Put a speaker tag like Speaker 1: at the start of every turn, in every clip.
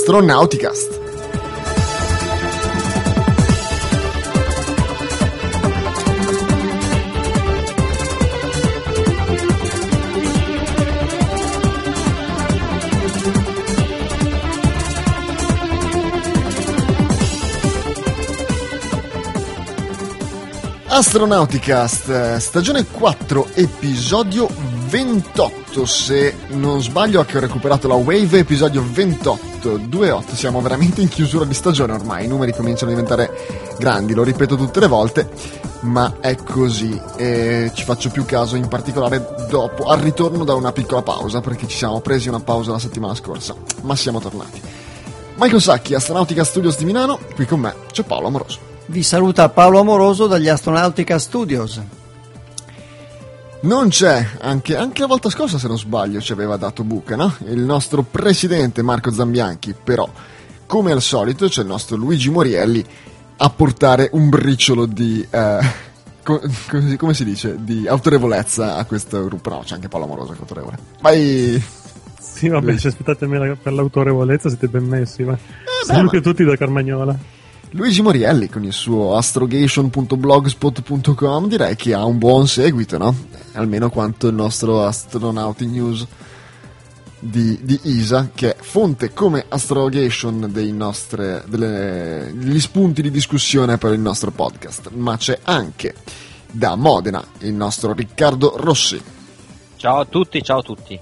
Speaker 1: Astronauticast. Astronauticast, stagione 4, episodio 28, se non sbaglio, che ho recuperato la Wave, episodio 28, siamo veramente in chiusura di stagione ormai, i numeri cominciano a diventare grandi, lo ripeto tutte le volte, ma è così, e ci faccio più caso in particolare dopo, al ritorno da una piccola pausa, perché ci siamo presi una pausa la settimana scorsa, ma siamo tornati. Michael Sacchi, Astronautica Studios di Milano, qui con me c'è Paolo Amoroso.
Speaker 2: Vi saluta Paolo Amoroso dagli Astronautica Studios.
Speaker 1: Non c'è, anche la volta scorsa se non sbaglio ci aveva dato buca, no? Il nostro presidente Marco Zambianchi, però come al solito c'è il nostro Luigi Morielli a portare un briciolo di, come si dice, di autorevolezza a questo gruppo. No, c'è anche Paolo Amoroso che è autorevole. Vai!
Speaker 3: Sì, vabbè, se aspettate me per l'autorevolezza siete ben messi, ma saluti a tutti da Carmagnola.
Speaker 1: Luigi Morielli con il suo astrogation.blogspot.com direi che ha un buon seguito, no? Almeno quanto il nostro Astronauti News di ISA, che è fonte come Astrogation degli spunti di discussione per il nostro podcast. Ma c'è anche da Modena il nostro Riccardo Rossi.
Speaker 4: Ciao a tutti, ciao a tutti.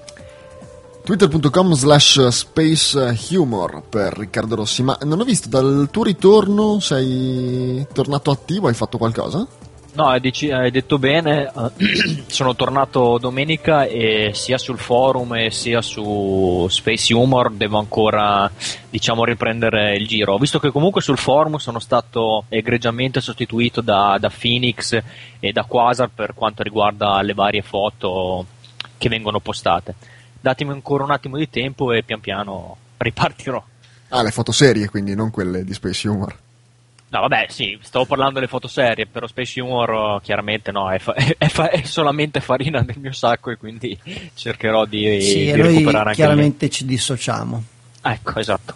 Speaker 1: Twitter.com/spacehumor per Riccardo Rossi. Ma non ho visto, dal tuo ritorno sei tornato attivo, hai fatto qualcosa?
Speaker 4: No, hai detto bene, sono tornato domenica e sia sul forum e sia su Space Humor devo ancora, riprendere il giro. Ho visto che comunque sul forum sono stato egregiamente sostituito da Phoenix e da Quasar per quanto riguarda le varie foto che vengono postate. Datemi ancora un attimo di tempo e pian piano ripartirò.
Speaker 1: Ah, le foto serie, quindi non quelle di Space Humor.
Speaker 4: No, vabbè, sì, stavo parlando delle foto serie, però Space Humor chiaramente no, è solamente farina del mio sacco e quindi cercherò di recuperare anche
Speaker 2: chiaramente ci dissociamo.
Speaker 4: Ecco, esatto.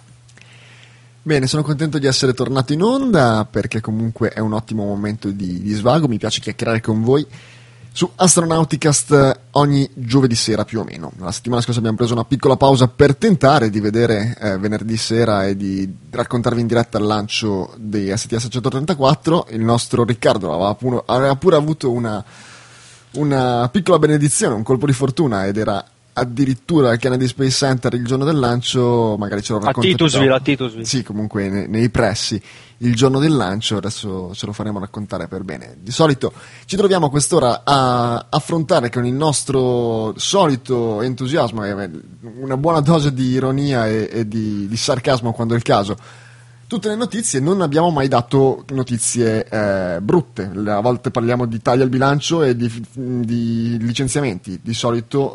Speaker 1: Bene, sono contento di essere tornato in onda perché comunque è un ottimo momento di svago, mi piace chiacchierare con voi su Astronauticast ogni giovedì sera più o meno. La settimana scorsa abbiamo preso una piccola pausa per tentare di vedere venerdì sera e di raccontarvi in diretta il lancio dei STS 134. Il nostro Riccardo aveva pure avuto una piccola benedizione, un colpo di fortuna, ed era addirittura al Kennedy Space Center il giorno del lancio, magari ce lo raccontate.
Speaker 4: A Titusville.
Speaker 1: Sì, comunque nei pressi il giorno del lancio, adesso ce lo faremo raccontare per bene. Di solito ci troviamo a quest'ora a affrontare con il nostro solito entusiasmo e una buona dose di ironia e di sarcasmo quando è il caso tutte le notizie. Non abbiamo mai dato notizie brutte, a volte parliamo di tagli al bilancio e di licenziamenti, di solito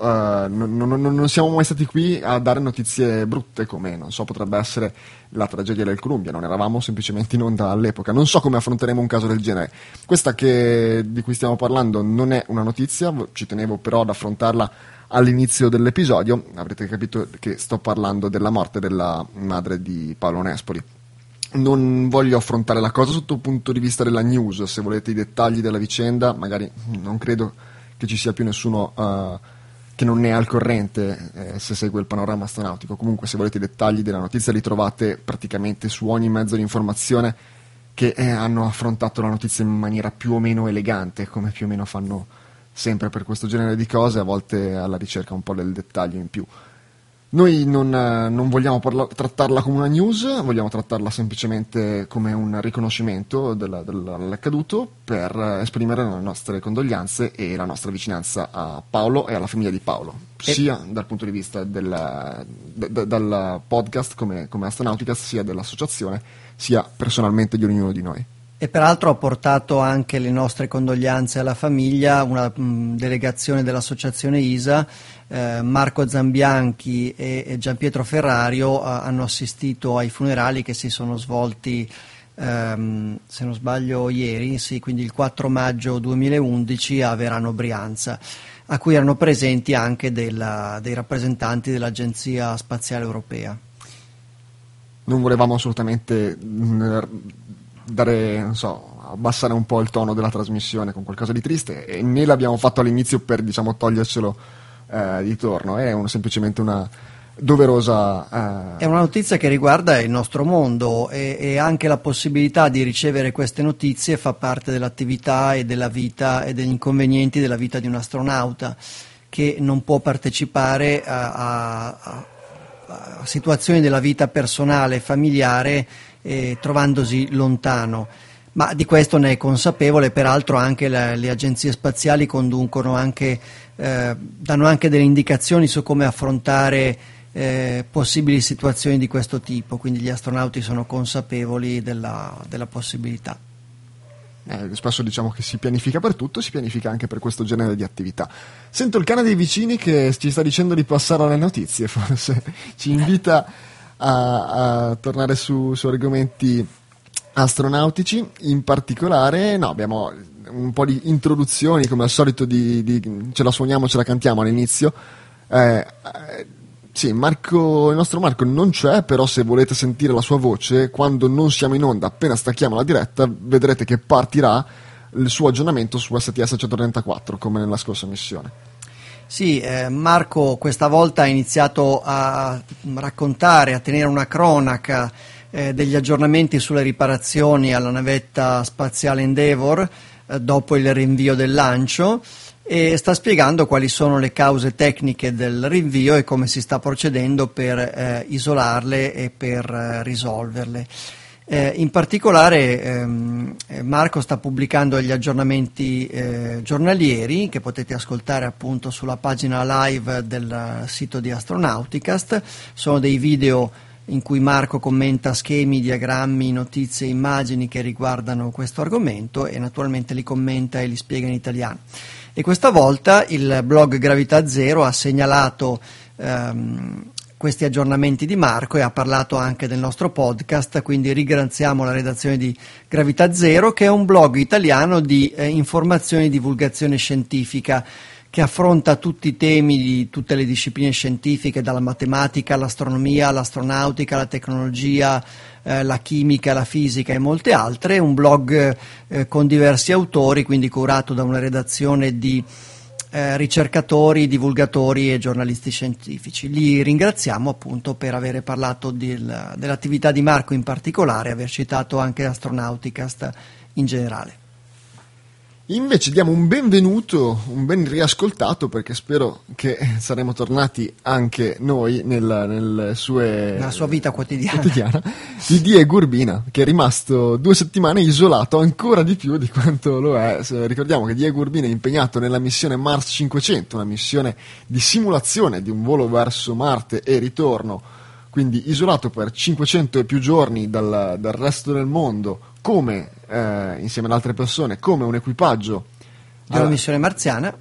Speaker 1: non siamo mai stati qui a dare notizie brutte come, non so, potrebbe essere la tragedia del Columbia, non eravamo semplicemente in onda all'epoca. Non so come affronteremo un caso del genere. Questa di cui stiamo parlando non è una notizia, ci tenevo però ad affrontarla all'inizio dell'episodio. Avrete capito che sto parlando della morte della madre di Paolo Nespoli. Non voglio affrontare la cosa sotto il punto di vista della news. Se volete i dettagli della vicenda, magari non credo che ci sia più nessuno che non è al corrente se segue il panorama astronautico. Comunque, se volete i dettagli della notizia li trovate praticamente su ogni mezzo di informazione che hanno affrontato la notizia in maniera più o meno elegante, come più o meno fanno sempre per questo genere di cose, a volte alla ricerca un po' del dettaglio in più. Noi non vogliamo trattarla come una news, vogliamo trattarla semplicemente come un riconoscimento dell'accaduto per esprimere le nostre condoglianze e la nostra vicinanza a Paolo e alla famiglia di Paolo, sia dal punto di vista dal podcast come Astronauticast, sia dell'associazione, sia personalmente di ognuno di noi.
Speaker 2: E peraltro ha portato anche le nostre condoglianze alla famiglia una delegazione dell'associazione ISA. Marco Zambianchi e Gianpietro Ferrario hanno assistito ai funerali che si sono svolti, se non sbaglio, ieri, sì, quindi il 4 maggio 2011 a Verano Brianza, a cui erano presenti anche dei rappresentanti dell'Agenzia Spaziale Europea.
Speaker 1: non volevamo assolutamente abbassare un po' il tono della trasmissione con qualcosa di triste, e né l'abbiamo fatto all'inizio per, diciamo, togliercelo di torno. È semplicemente una doverosa...
Speaker 2: È una notizia che riguarda il nostro mondo, e anche la possibilità di ricevere queste notizie fa parte dell'attività e della vita e degli inconvenienti della vita di un astronauta, che non può partecipare a situazioni della vita personale e familiare trovandosi lontano. Ma di questo ne è consapevole, peraltro anche le agenzie spaziali danno anche delle indicazioni su come affrontare possibili situazioni di questo tipo, quindi gli astronauti sono consapevoli della possibilità.
Speaker 1: Spesso diciamo che si pianifica per tutto, si pianifica anche per questo genere di attività. Sento il cane dei vicini che ci sta dicendo di passare alle notizie, forse ci invita a tornare su argomenti astronautici. In particolare abbiamo un po' di introduzioni, come al solito, ce la suoniamo, ce la cantiamo all'inizio. Sì, il nostro Marco non c'è, però se volete sentire la sua voce quando non siamo in onda, appena stacchiamo la diretta, vedrete che partirà il suo aggiornamento su STS 134, come nella scorsa missione.
Speaker 2: Sì, Marco questa volta ha iniziato a raccontare, a tenere una cronaca degli aggiornamenti sulle riparazioni alla navetta spaziale Endeavour dopo il rinvio del lancio, e sta spiegando quali sono le cause tecniche del rinvio e come si sta procedendo per isolarle e per risolverle. In particolare Marco sta pubblicando gli aggiornamenti giornalieri, che potete ascoltare appunto sulla pagina live del sito di Astronauticast. Sono dei video in cui Marco commenta schemi, diagrammi, notizie, immagini che riguardano questo argomento, e naturalmente li commenta e li spiega in italiano. E questa volta il blog Gravità Zero ha segnalato questi aggiornamenti di Marco e ha parlato anche del nostro podcast, quindi ringraziamo la redazione di Gravità Zero, che è un blog italiano di informazione e divulgazione scientifica, che affronta tutti i temi di tutte le discipline scientifiche, dalla matematica all'astronomia, all'astronautica, alla tecnologia, la chimica, la fisica e molte altre. Un blog con diversi autori, quindi curato da una redazione di ricercatori, divulgatori e giornalisti scientifici. Li ringraziamo appunto per avere parlato dell'attività di Marco in particolare e aver citato anche Astronauticast in generale.
Speaker 1: Invece diamo un benvenuto, un ben riascoltato, perché spero che saremo tornati anche noi nella sua
Speaker 2: vita quotidiana,
Speaker 1: di Diego Urbina, che è rimasto 2 settimane isolato ancora di più di quanto lo è. Ricordiamo che Diego Urbina è impegnato nella missione Mars 500, una missione di simulazione di un volo verso Marte e ritorno, quindi isolato per 500 e più giorni dal resto del mondo, come insieme ad altre persone, come un equipaggio
Speaker 2: della missione marziana.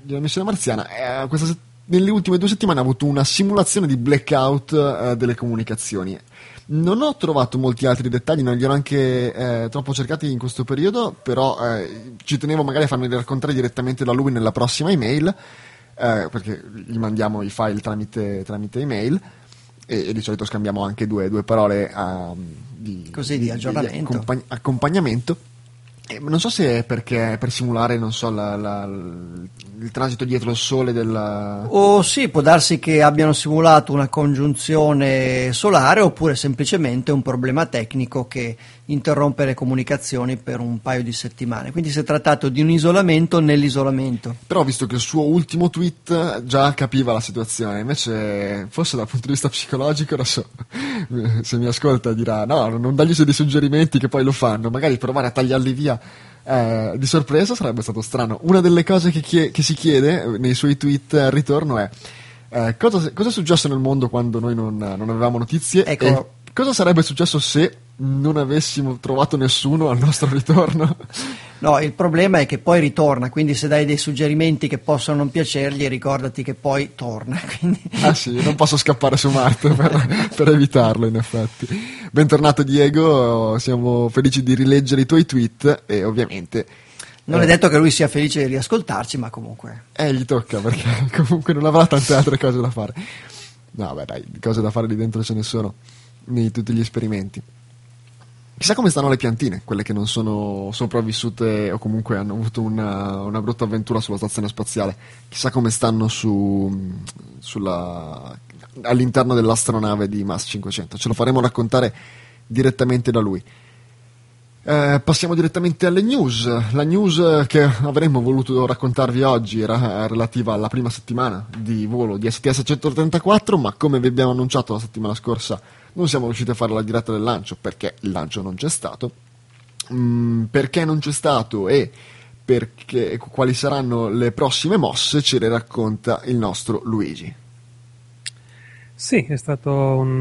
Speaker 1: Nelle ultime 2 settimane ha avuto una simulazione di blackout delle comunicazioni. Non ho trovato molti altri dettagli, non li ho anche troppo cercati in questo periodo, però ci tenevo magari a farmi raccontare direttamente da lui nella prossima email, perché gli mandiamo i file tramite email, e di solito scambiamo anche due parole di
Speaker 2: aggiornamento,
Speaker 1: di accompagnamento. Non so se è perché per simulare, non so, il transito dietro il Sole
Speaker 2: sì, può darsi che abbiano simulato una congiunzione solare, oppure semplicemente un problema tecnico che interrompe le comunicazioni per un paio di settimane. Quindi si è trattato di un isolamento nell'isolamento.
Speaker 1: Però ho visto che il suo ultimo tweet già capiva la situazione, invece forse dal punto di vista psicologico, adesso se mi ascolta dirà no, non dagli dei suggerimenti che poi lo fanno, magari provare a tagliarli via di sorpresa sarebbe stato strano. Una delle cose che si chiede nei suoi tweet al ritorno è cosa è successo nel mondo quando noi non avevamo notizie,
Speaker 2: ecco.
Speaker 1: E cosa sarebbe successo se non avessimo trovato nessuno al nostro ritorno.
Speaker 2: No, il problema è che poi ritorna, quindi se dai dei suggerimenti che possono non piacergli, ricordati che poi torna. Quindi...
Speaker 1: Ah sì, non posso scappare su Marte per evitarlo, in effetti. Bentornato Diego, siamo felici di rileggere i tuoi tweet e ovviamente...
Speaker 2: Non è detto che lui sia felice di riascoltarci, ma comunque...
Speaker 1: Gli tocca, perché comunque non avrà tante altre cose da fare. No, beh dai, cose da fare lì dentro ce ne sono. di tutti gli esperimenti. Chissà come stanno le piantine, quelle che non sono sopravvissute o comunque hanno avuto una brutta avventura sulla stazione spaziale. Chissà come stanno all'interno dell'astronave di Mars 500. Ce lo faremo raccontare direttamente da lui. Passiamo direttamente alle news. La news che avremmo voluto raccontarvi oggi era relativa alla prima settimana di volo di STS 134, ma come vi abbiamo annunciato la settimana scorsa non siamo riusciti a fare la diretta del lancio perché il lancio non c'è stato. Perché non c'è stato e perché quali saranno le prossime mosse ce le racconta il nostro Luigi.
Speaker 3: Sì, è stata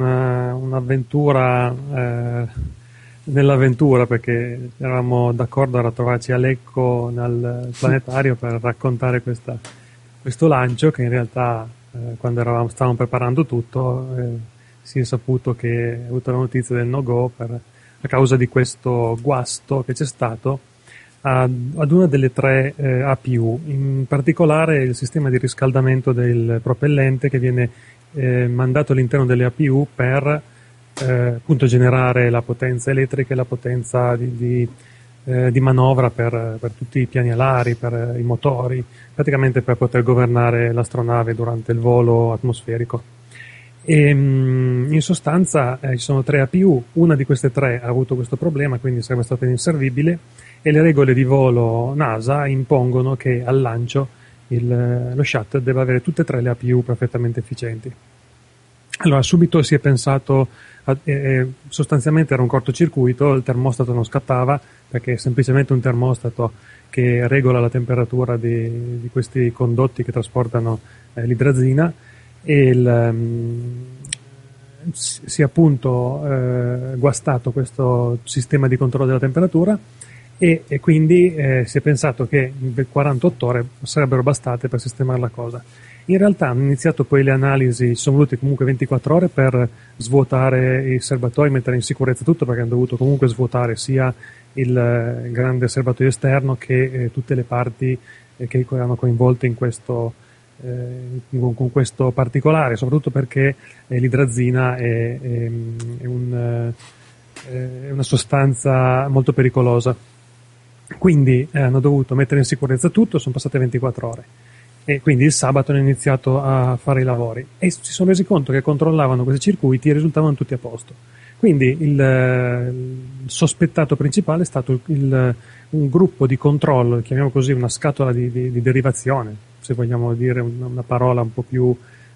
Speaker 3: un'avventura nell'avventura, perché eravamo d'accordo a trovarci a Lecco nel planetario per raccontare questo lancio, che in realtà quando stavamo preparando tutto si è saputo che ha avuto la notizia del no-go a causa di questo guasto che c'è stato ad una delle tre APU, in particolare il sistema di riscaldamento del propellente che viene mandato all'interno delle APU per appunto generare la potenza elettrica e la potenza di manovra per tutti i piani alari, per i motori, praticamente per poter governare l'astronave durante il volo atmosferico. E in sostanza ci sono tre APU, una di queste tre ha avuto questo problema, quindi sarebbe stata inservibile, e le regole di volo NASA impongono che al lancio lo shuttle deve avere tutte e tre le APU perfettamente efficienti. Allora subito si è pensato, sostanzialmente era un cortocircuito, il termostato non scattava perché è semplicemente un termostato che regola la temperatura di questi condotti che trasportano l'idrazina, e si è appunto guastato questo sistema di controllo della temperatura e quindi si è pensato che 48 ore sarebbero bastate per sistemare la cosa. In realtà hanno iniziato poi le analisi, sono volute comunque 24 ore per svuotare i serbatoi, mettere in sicurezza tutto, perché hanno dovuto comunque svuotare sia il grande serbatoio esterno che tutte le parti che erano coinvolte in questo con questo particolare, soprattutto perché l'idrazina è una sostanza molto pericolosa. Quindi hanno dovuto mettere in sicurezza tutto, sono passate 24 ore. E quindi il sabato hanno iniziato a fare i lavori e si sono resi conto che controllavano questi circuiti e risultavano tutti a posto. Quindi il sospettato principale è stato un gruppo di controllo, chiamiamo così una scatola di derivazione, se vogliamo dire una parola un po' più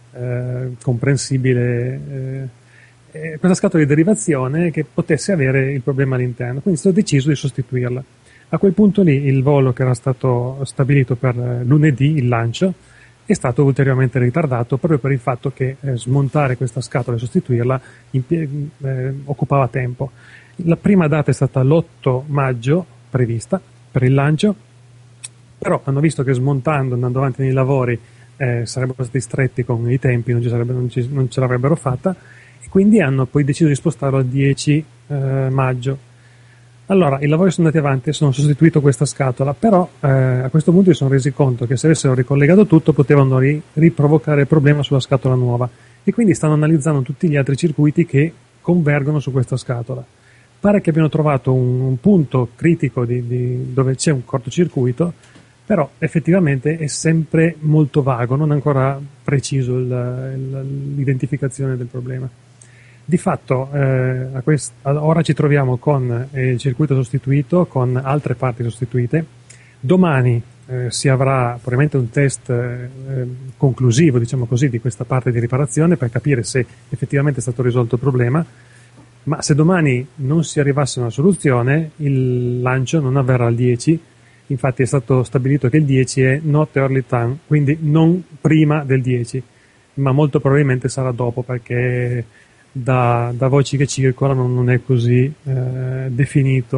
Speaker 3: comprensibile, questa scatola di derivazione che potesse avere il problema all'interno. Quindi è stato deciso di sostituirla. A quel punto lì il volo che era stato stabilito per lunedì, il lancio, è stato ulteriormente ritardato proprio per il fatto che smontare questa scatola e sostituirla occupava tempo. La prima data è stata l'8 maggio prevista per il lancio, però hanno visto che smontando, andando avanti nei lavori, sarebbero stati stretti con i tempi, non ce l'avrebbero fatta, e quindi hanno poi deciso di spostarlo al 10 maggio. Allora, i lavori sono andati avanti e sono sostituito questa scatola, però a questo punto si sono resi conto che se avessero ricollegato tutto potevano riprovocare il problema sulla scatola nuova, e quindi stanno analizzando tutti gli altri circuiti che convergono su questa scatola. Pare che abbiano trovato un punto critico dove c'è un cortocircuito, però effettivamente è sempre molto vago, non è ancora preciso l'identificazione del problema. Di fatto ora ci troviamo con il circuito sostituito, con altre parti sostituite. Domani si avrà probabilmente un test conclusivo, diciamo così, di questa parte di riparazione per capire se effettivamente è stato risolto il problema, ma se domani non si arrivasse a una soluzione il lancio non avverrà al 10. Infatti è stato stabilito che il 10 è not early time, quindi non prima del 10, ma molto probabilmente sarà dopo, perché da voci che circolano non è così definita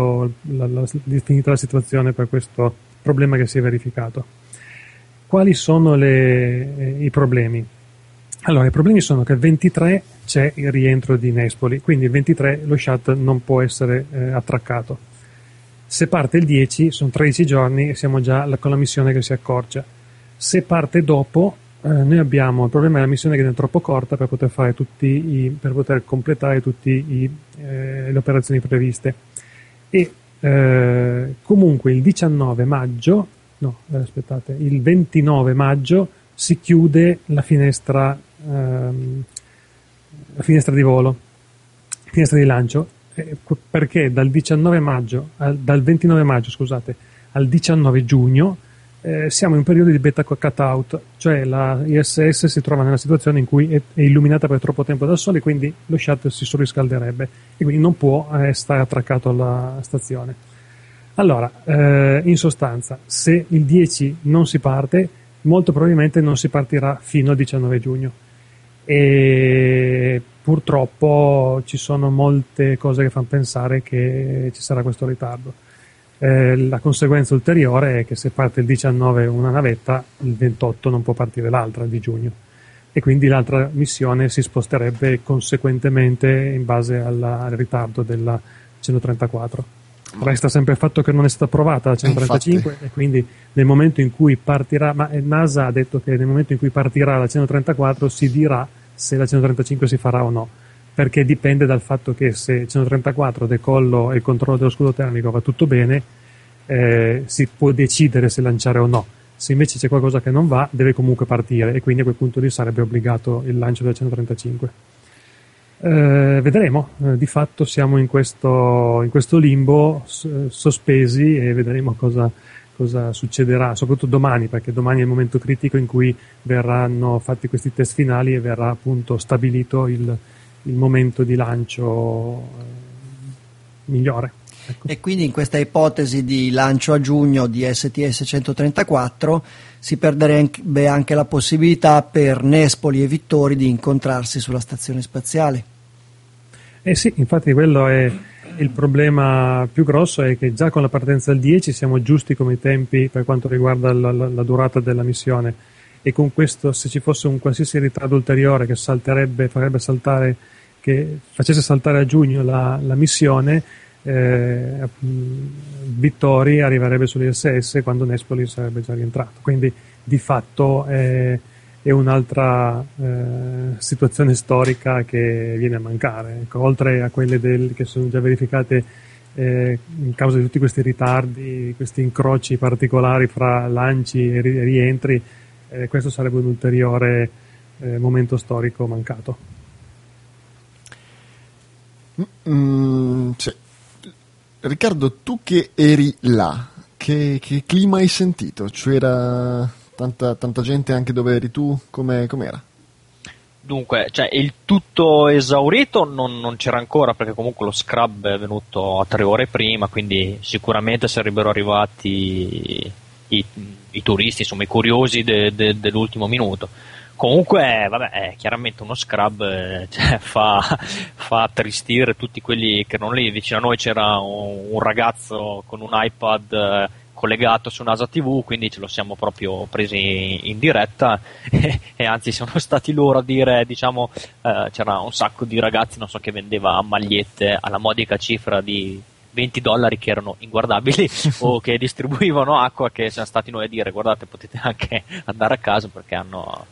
Speaker 3: la situazione per questo problema che si è verificato. Quali sono i problemi? Allora, i problemi sono che il 23 c'è il rientro di Nespoli, quindi il 23 lo shuttle non può essere attraccato. Se parte il 10 sono 13 giorni e siamo già con la missione che si accorcia. Se parte dopo Noi abbiamo il problema della missione che è troppo corta per poter fare per poter completare tutte le operazioni previste. E comunque il 29 maggio si chiude la finestra di volo, finestra di lancio, perché dal 29 maggio dal 29 maggio, scusate, al 19 giugno siamo in un periodo di beta cutout, cioè la ISS si trova nella situazione in cui è illuminata per troppo tempo dal sole, quindi lo shuttle si surriscalderebbe e quindi non può stare attraccato alla stazione. Allora, in sostanza, se il 10 non si parte, molto probabilmente non si partirà fino al 19 giugno e purtroppo ci sono molte cose che fanno pensare che ci sarà questo ritardo. La conseguenza ulteriore è che se parte il 19 una navetta, il 28 non può partire l'altra di giugno e quindi l'altra missione si sposterebbe conseguentemente in base al ritardo della 134. Resta sempre il fatto che non è stata approvata la 135 e quindi nel momento in cui partirà, ma NASA ha detto che nel momento in cui partirà la 134 si dirà se la 135 si farà o no, perché dipende dal fatto che se 134 decollo e il controllo dello scudo termico va tutto bene, si può decidere se lanciare o no. Se invece c'è qualcosa che non va, deve comunque partire e quindi a quel punto lì sarebbe obbligato il lancio della 135. Vedremo, di fatto siamo in questo limbo sospesi e vedremo cosa succederà, soprattutto domani, perché domani è il momento critico in cui verranno fatti questi test finali e verrà appunto stabilito il momento di lancio migliore. Ecco.
Speaker 2: E quindi in questa ipotesi di lancio a giugno di STS-134 si perderebbe anche la possibilità per Nespoli e Vittori di incontrarsi sulla stazione spaziale.
Speaker 3: Sì, infatti quello è il problema più grosso, è che già con la partenza del 10 siamo giusti come tempi per quanto riguarda la durata della missione e con questo, se ci fosse un qualsiasi ritardo ulteriore che facesse saltare a giugno la missione, Vittori arriverebbe sull'ISS quando Nespoli sarebbe già rientrato, quindi di fatto è un'altra situazione storica che viene a mancare, ecco, oltre a quelle che sono già verificate in causa di tutti questi ritardi, questi incroci particolari fra lanci e rientri. Questo sarebbe un ulteriore momento storico mancato.
Speaker 1: Sì. Riccardo, tu che eri là, che clima hai sentito? C'era tanta gente anche dove eri tu? Com'era?
Speaker 4: Dunque, cioè, il tutto esaurito non c'era ancora, perché comunque lo scrub è venuto a 3 ore prima, quindi sicuramente sarebbero arrivati i turisti, insomma i curiosi dell'ultimo minuto. Comunque, vabbè, è chiaramente uno scrub, cioè, fa attristire tutti quelli che erano lì. Vicino a noi c'era un ragazzo con un iPad collegato su NASA TV, quindi ce lo siamo proprio presi in diretta e anzi sono stati loro a dire, diciamo, c'era un sacco di ragazzi, non so, che vendeva magliette alla modica cifra di $20 che erano inguardabili o che distribuivano acqua, che siamo stati noi a dire: guardate, potete anche andare a casa, perché hanno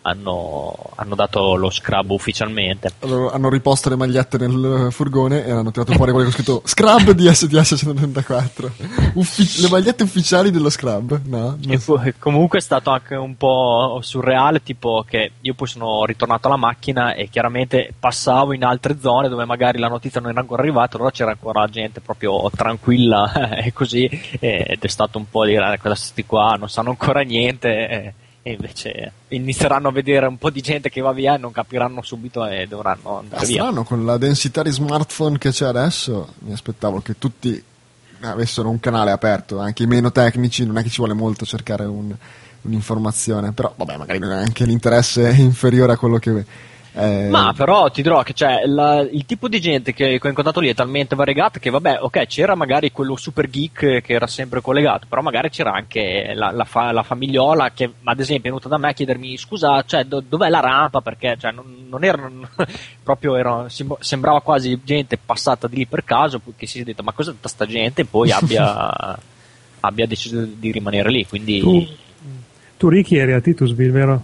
Speaker 4: dato lo scrub ufficialmente.
Speaker 1: Allora, hanno riposto le magliette nel furgone e hanno tirato fuori quello che ho scritto scrub di STS 134. Le magliette ufficiali dello scrub. No?
Speaker 4: Comunque è stato anche un po' surreale, tipo che io poi sono ritornato alla macchina e chiaramente passavo in altre zone dove magari la notizia non era ancora arrivata, allora c'era ancora gente proprio tranquilla e così, ed è stato un po' dire: questi qua non sanno ancora niente. E invece inizieranno a vedere un po' di gente che va via e non capiranno subito e dovranno andare via.
Speaker 1: Strano, con la densità di smartphone che c'è adesso, mi aspettavo che tutti avessero un canale aperto, anche i meno tecnici. Non è che ci vuole molto cercare un'informazione, però vabbè, magari anche l'interesse è inferiore a quello che...
Speaker 4: Ma però ti dirò che il tipo di gente che ho incontrato lì è talmente variegata che, vabbè, ok, c'era magari quello super geek che era sempre collegato, però magari c'era anche la famigliola che, ad esempio, è venuta da me a chiedermi: scusa, cioè, dov'è la rampa? Perché, cioè, non erano proprio, sembrava quasi gente passata di lì per caso, che si è detto: ma cos'è tutta sta gente? E poi abbia deciso di rimanere lì, quindi...
Speaker 3: Tu Ricky eri a Titusville, vero?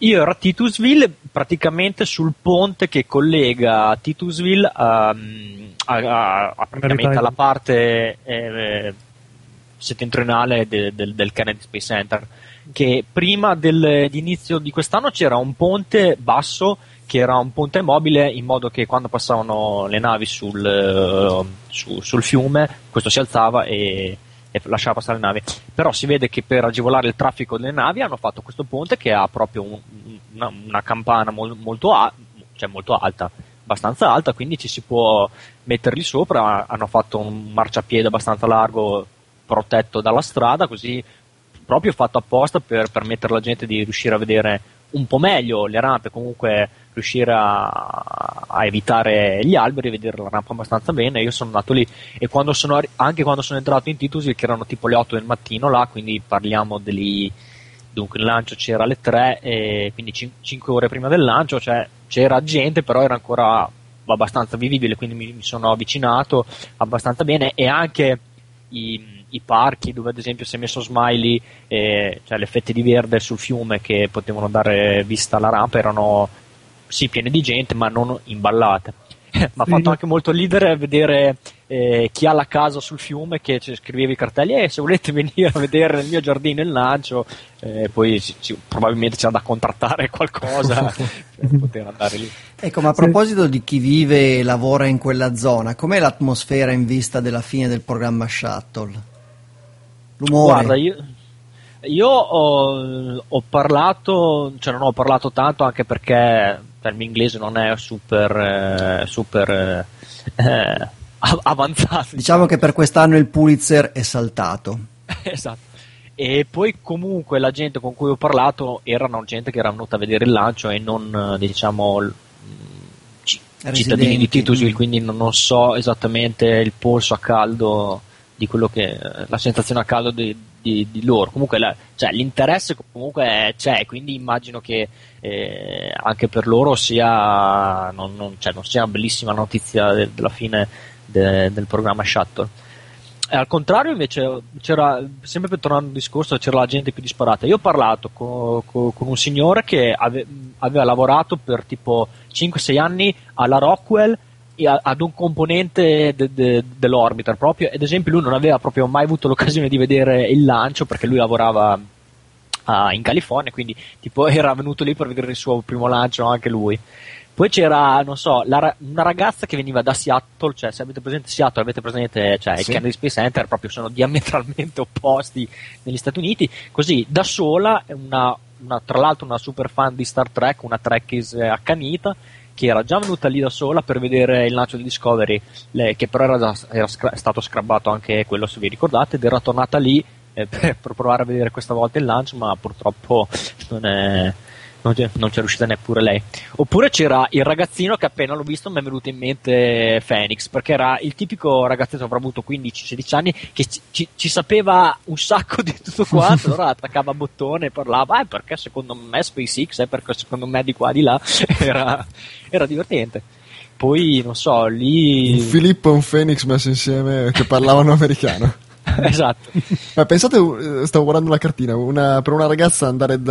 Speaker 4: Io ero a Titusville, praticamente sul ponte che collega Titusville praticamente alla parte settentrionale del Kennedy Space Center, che prima di inizio di quest'anno c'era un ponte basso che era un ponte mobile, in modo che quando passavano le navi sul fiume questo si alzava e lasciava passare le navi. Però si vede che per agevolare il traffico delle navi hanno fatto questo ponte che ha proprio una campana molto alta, abbastanza alta, quindi ci si può mettere lì sopra. Hanno fatto un marciapiede abbastanza largo protetto dalla strada, così proprio fatto apposta per permettere alla gente di riuscire a vedere un po' meglio le rampe, comunque riuscire a evitare gli alberi e vedere la rampa abbastanza bene. Io sono andato lì e anche quando sono entrato in Titusville, che erano tipo le 8 del mattino là, quindi parliamo dunque il lancio c'era alle 3, e quindi 5 ore prima del lancio, cioè c'era gente, però era ancora abbastanza vivibile, quindi mi sono avvicinato abbastanza bene. E anche i parchi dove ad esempio si è messo Smiley, cioè le fette di verde sul fiume che potevano dare vista alla rampa, erano sì piene di gente ma non imballate. Mi ha fatto anche molto ridere vedere chi ha la casa sul fiume che scriveva i cartelli, se volete venire a vedere nel mio giardino il lancio, poi probabilmente c'era da contrattare qualcosa per poter andare lì.
Speaker 2: Ecco, ma a proposito di chi vive e lavora in quella zona, com'è l'atmosfera in vista della fine del programma Shuttle? L'umore?
Speaker 4: Guarda, io ho parlato, cioè non ho parlato tanto, anche perché il mio inglese non è super avanzato.
Speaker 2: Diciamo che per quest'anno il Pulitzer è saltato.
Speaker 4: Esatto. E poi comunque la gente con cui ho parlato erano gente che era venuta a vedere il lancio e non, diciamo, cittadini di Titusville, quindi non so esattamente il polso a caldo di quello che la sensazione a caldo di loro. Comunque cioè, l'interesse comunque c'è, quindi immagino che anche per loro sia non sia una bellissima notizia della fine del programma Shuttle. Al contrario, invece, c'era, sempre per tornare al discorso, c'era la gente più disparata. Io ho parlato con un signore che aveva lavorato per tipo 5-6 anni alla Rockwell ad un componente dell'orbiter proprio, ed esempio lui non aveva proprio mai avuto l'occasione di vedere il lancio perché lui lavorava in California, quindi tipo era venuto lì per vedere il suo primo lancio anche lui. Poi c'era, non so, una ragazza che veniva da Seattle, cioè se avete presente Seattle, avete presente, cioè il Kennedy Space Center, proprio sono diametralmente opposti negli Stati Uniti, così da sola, tra l'altro una super fan di Star Trek, una Trekkies accanita, che era già venuta lì da sola per vedere il lancio di Discovery, che però era stato scrabbato anche quello, se vi ricordate, ed era tornata lì per provare a vedere questa volta il lancio, ma purtroppo non c'è riuscita neppure lei. Oppure c'era il ragazzino che appena l'ho visto mi è venuto in mente Phoenix, perché era il tipico ragazzino, avrà avuto 15-16 anni, che ci sapeva un sacco di tutto quanto, allora attaccava bottone e parlava perché secondo me SpaceX, perché secondo me di qua di là. Era divertente. Poi non so, lì
Speaker 1: un Filippo e un Phoenix messi insieme che parlavano americano.
Speaker 4: Esatto.
Speaker 1: Ma pensate, stavo guardando la cartina, per una ragazza andare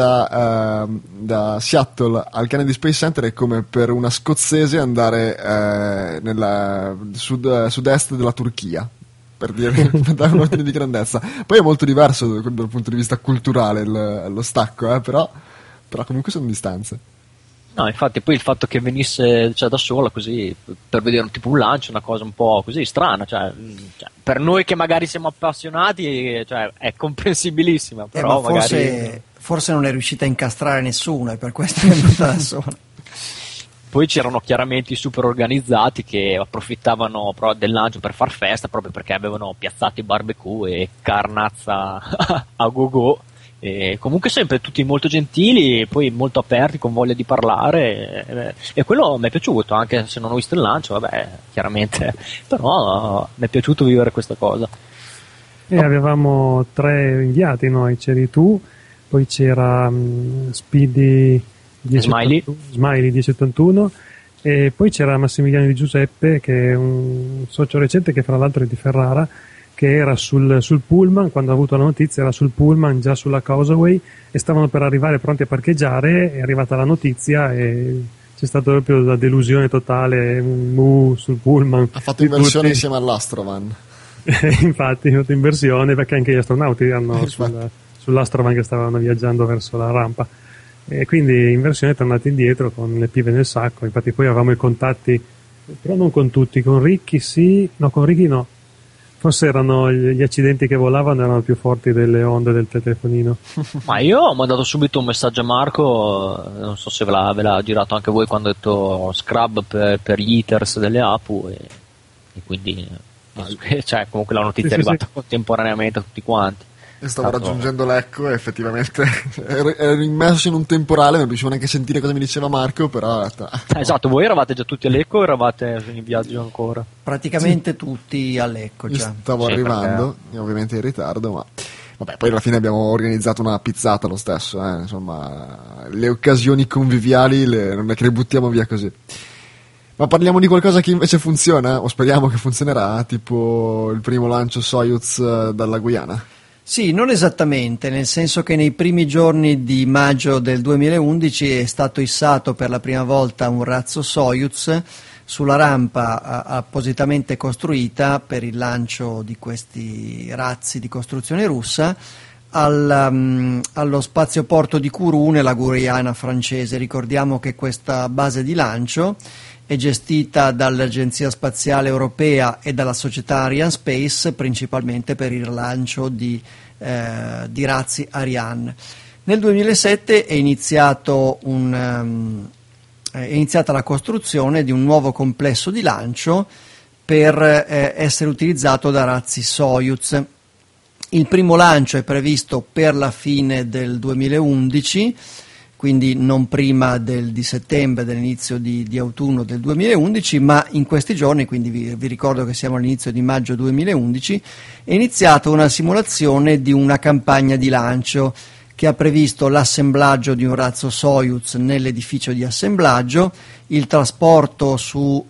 Speaker 1: da Seattle al Kennedy Space Center è come per una scozzese andare nella sud-est della Turchia, per dare un'ordine di grandezza. Poi è molto diverso dal punto di vista culturale lo stacco, però comunque sono distanze.
Speaker 4: No, infatti poi il fatto che venisse da sola così per vedere tipo un lancio, una cosa un po' così strana, cioè, per noi che magari siamo appassionati, cioè, è comprensibilissima, però
Speaker 2: ma forse non è riuscita a incastrare nessuno e per questo è venuta da sola.
Speaker 4: Poi c'erano chiaramente i super organizzati che approfittavano del lancio per far festa, proprio perché avevano piazzato i barbecue e carnazza a go-go. E comunque sempre tutti molto gentili, poi molto aperti, con voglia di parlare, e quello mi è piaciuto, anche se non ho visto il lancio, vabbè, chiaramente, però mi è piaciuto vivere questa cosa.
Speaker 3: E avevamo 3 inviati noi, c'eri tu, poi c'era Speedy
Speaker 4: Smiley
Speaker 3: 1081, e poi c'era Massimiliano Di Giuseppe, che è un socio recente, che fra l'altro è di Ferrara, che era sul pullman, quando ha avuto la notizia era sul pullman già sulla Causeway e stavano per arrivare pronti a parcheggiare, è arrivata la notizia e c'è stata proprio la delusione totale, sul pullman.
Speaker 1: Ha fatto inversione insieme all'Astrovan.
Speaker 3: Infatti è fatto inversione perché anche gli astronauti erano sull'Astrovan che stavano viaggiando verso la rampa e quindi inversione, tornati indietro con le pive nel sacco. Infatti poi avevamo i contatti, però non con tutti, con Ricky sì, no, con Ricky no, forse erano gli accidenti che volavano erano più forti delle onde del telefonino.
Speaker 4: Ma io ho mandato subito un messaggio a Marco, non so se ve l'ha girato anche voi, quando ho detto scrub per gli eaters delle APU e quindi cioè comunque la notizia è arrivata contemporaneamente a tutti quanti.
Speaker 1: E stavo raggiungendo l'Ecco e effettivamente ero immerso in un temporale, non riuscivo neanche a sentire cosa mi diceva Marco, però
Speaker 4: esatto, voi eravate già tutti all'Ecco o eravate in viaggio ancora?
Speaker 2: Praticamente tutti all'Ecco già.
Speaker 1: Stavo arrivando, ovviamente in ritardo, ma vabbè, poi alla fine abbiamo organizzato una pizzata lo stesso, insomma, le occasioni conviviali non è che le buttiamo via così. Ma parliamo di qualcosa che invece funziona, o speriamo che funzionerà, tipo il primo lancio Soyuz dalla Guyana?
Speaker 2: Sì, non esattamente, nel senso che nei primi giorni di maggio del 2011 è stato issato per la prima volta un razzo Soyuz sulla rampa appositamente costruita per il lancio di questi razzi di costruzione russa allo spazioporto di Kourou nella Guyana francese. Ricordiamo che questa base di lancio è gestita dall'Agenzia Spaziale Europea e dalla società Arianespace principalmente per il lancio di razzi Ariane. Nel 2007 è iniziata la costruzione di un nuovo complesso di lancio per essere utilizzato da razzi Soyuz. Il primo lancio è previsto per la fine del 2011, quindi non prima di settembre, dell'inizio di autunno del 2011, ma in questi giorni, quindi vi ricordo che siamo all'inizio di maggio 2011, è iniziata una simulazione di una campagna di lancio che ha previsto l'assemblaggio di un razzo Soyuz nell'edificio di assemblaggio, il trasporto su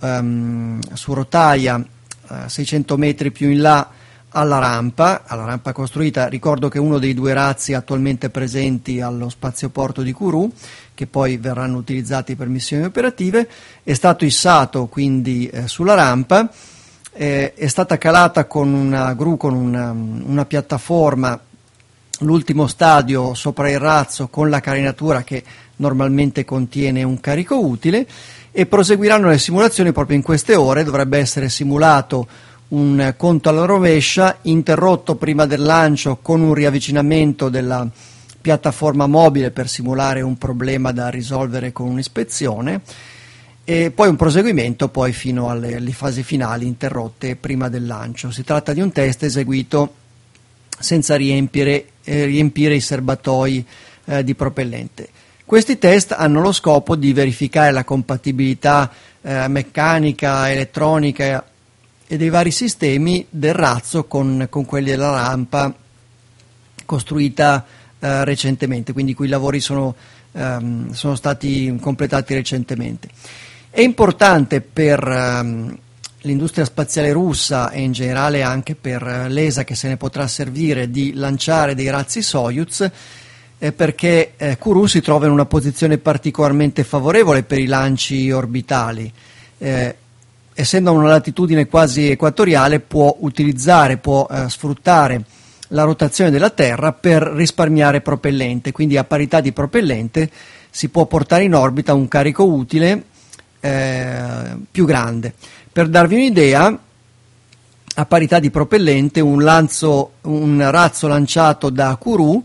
Speaker 2: rotaia 600 metri più in là alla rampa costruita. Ricordo che uno dei due razzi attualmente presenti allo spazioporto di Kourou, che poi verranno utilizzati per missioni operative, è stato issato quindi sulla rampa, è stata calata con una gru, con una piattaforma, l'ultimo stadio sopra il razzo con la carenatura che normalmente contiene un carico utile, e proseguiranno le simulazioni proprio in queste ore. Dovrebbe essere simulato un conto alla rovescia, interrotto prima del lancio con un riavvicinamento della piattaforma mobile per simulare un problema da risolvere con un'ispezione, e poi un proseguimento poi fino alle fasi finali interrotte prima del lancio. Si tratta di un test eseguito senza riempire i serbatoi di propellente. Questi test hanno lo scopo di verificare la compatibilità meccanica, elettronica e dei vari sistemi del razzo con quelli della rampa costruita recentemente, quindi i cui lavori sono stati completati recentemente. È importante per l'industria spaziale russa e in generale anche per l'ESA, che se ne potrà servire, di lanciare dei razzi Soyuz, perché Kourou si trova in una posizione particolarmente favorevole per i lanci orbitali. Essendo a una latitudine quasi equatoriale, può sfruttare la rotazione della Terra per risparmiare propellente, quindi a parità di propellente si può portare in orbita un carico utile più grande. Per darvi un'idea, a parità di propellente un razzo lanciato da Kourou,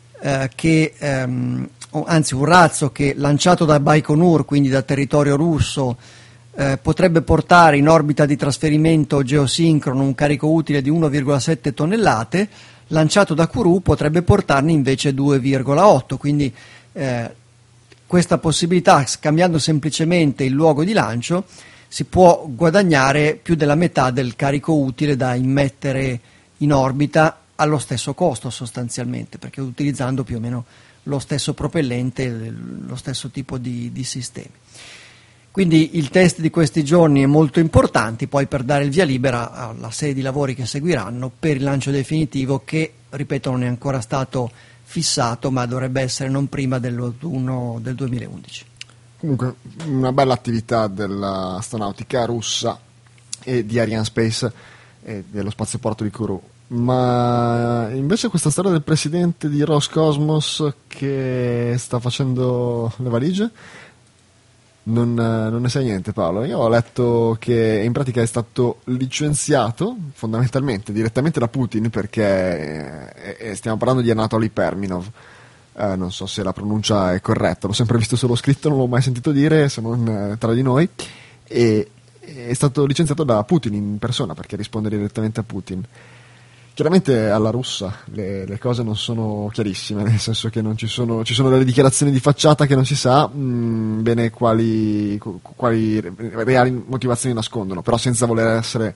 Speaker 2: un razzo che lanciato da Baikonur, quindi da territorio russo, potrebbe portare in orbita di trasferimento geosincrono un carico utile di 1,7 tonnellate, lanciato da Kourou potrebbe portarne invece 2,8, quindi questa possibilità, scambiando semplicemente il luogo di lancio, si può guadagnare più della metà del carico utile da immettere in orbita allo stesso costo sostanzialmente, perché utilizzando più o meno lo stesso propellente, lo stesso tipo di sistemi. Quindi il test di questi giorni è molto importante, poi per dare il via libera alla serie di lavori che seguiranno per il lancio definitivo che, ripeto, non è ancora stato fissato, ma dovrebbe essere non prima dell'autunno del 2011.
Speaker 1: Comunque una bella attività dell'astronautica russa e di Arianespace e dello spazioporto di Kourou. Ma invece questa storia del presidente di Roscosmos che sta facendo le valigie, non ne sai niente, Paolo? Io ho letto che in pratica è stato licenziato fondamentalmente direttamente da Putin perché stiamo parlando di Anatoly Perminov. Non so se la pronuncia è corretta, l'ho sempre visto solo scritto, non l'ho mai sentito dire se non tra di noi, e è stato licenziato da Putin in persona perché risponde direttamente a Putin. Chiaramente alla russa le cose non sono chiarissime, nel senso che non ci sono delle dichiarazioni di facciata che non si sa bene quali reali motivazioni nascondono, però senza voler essere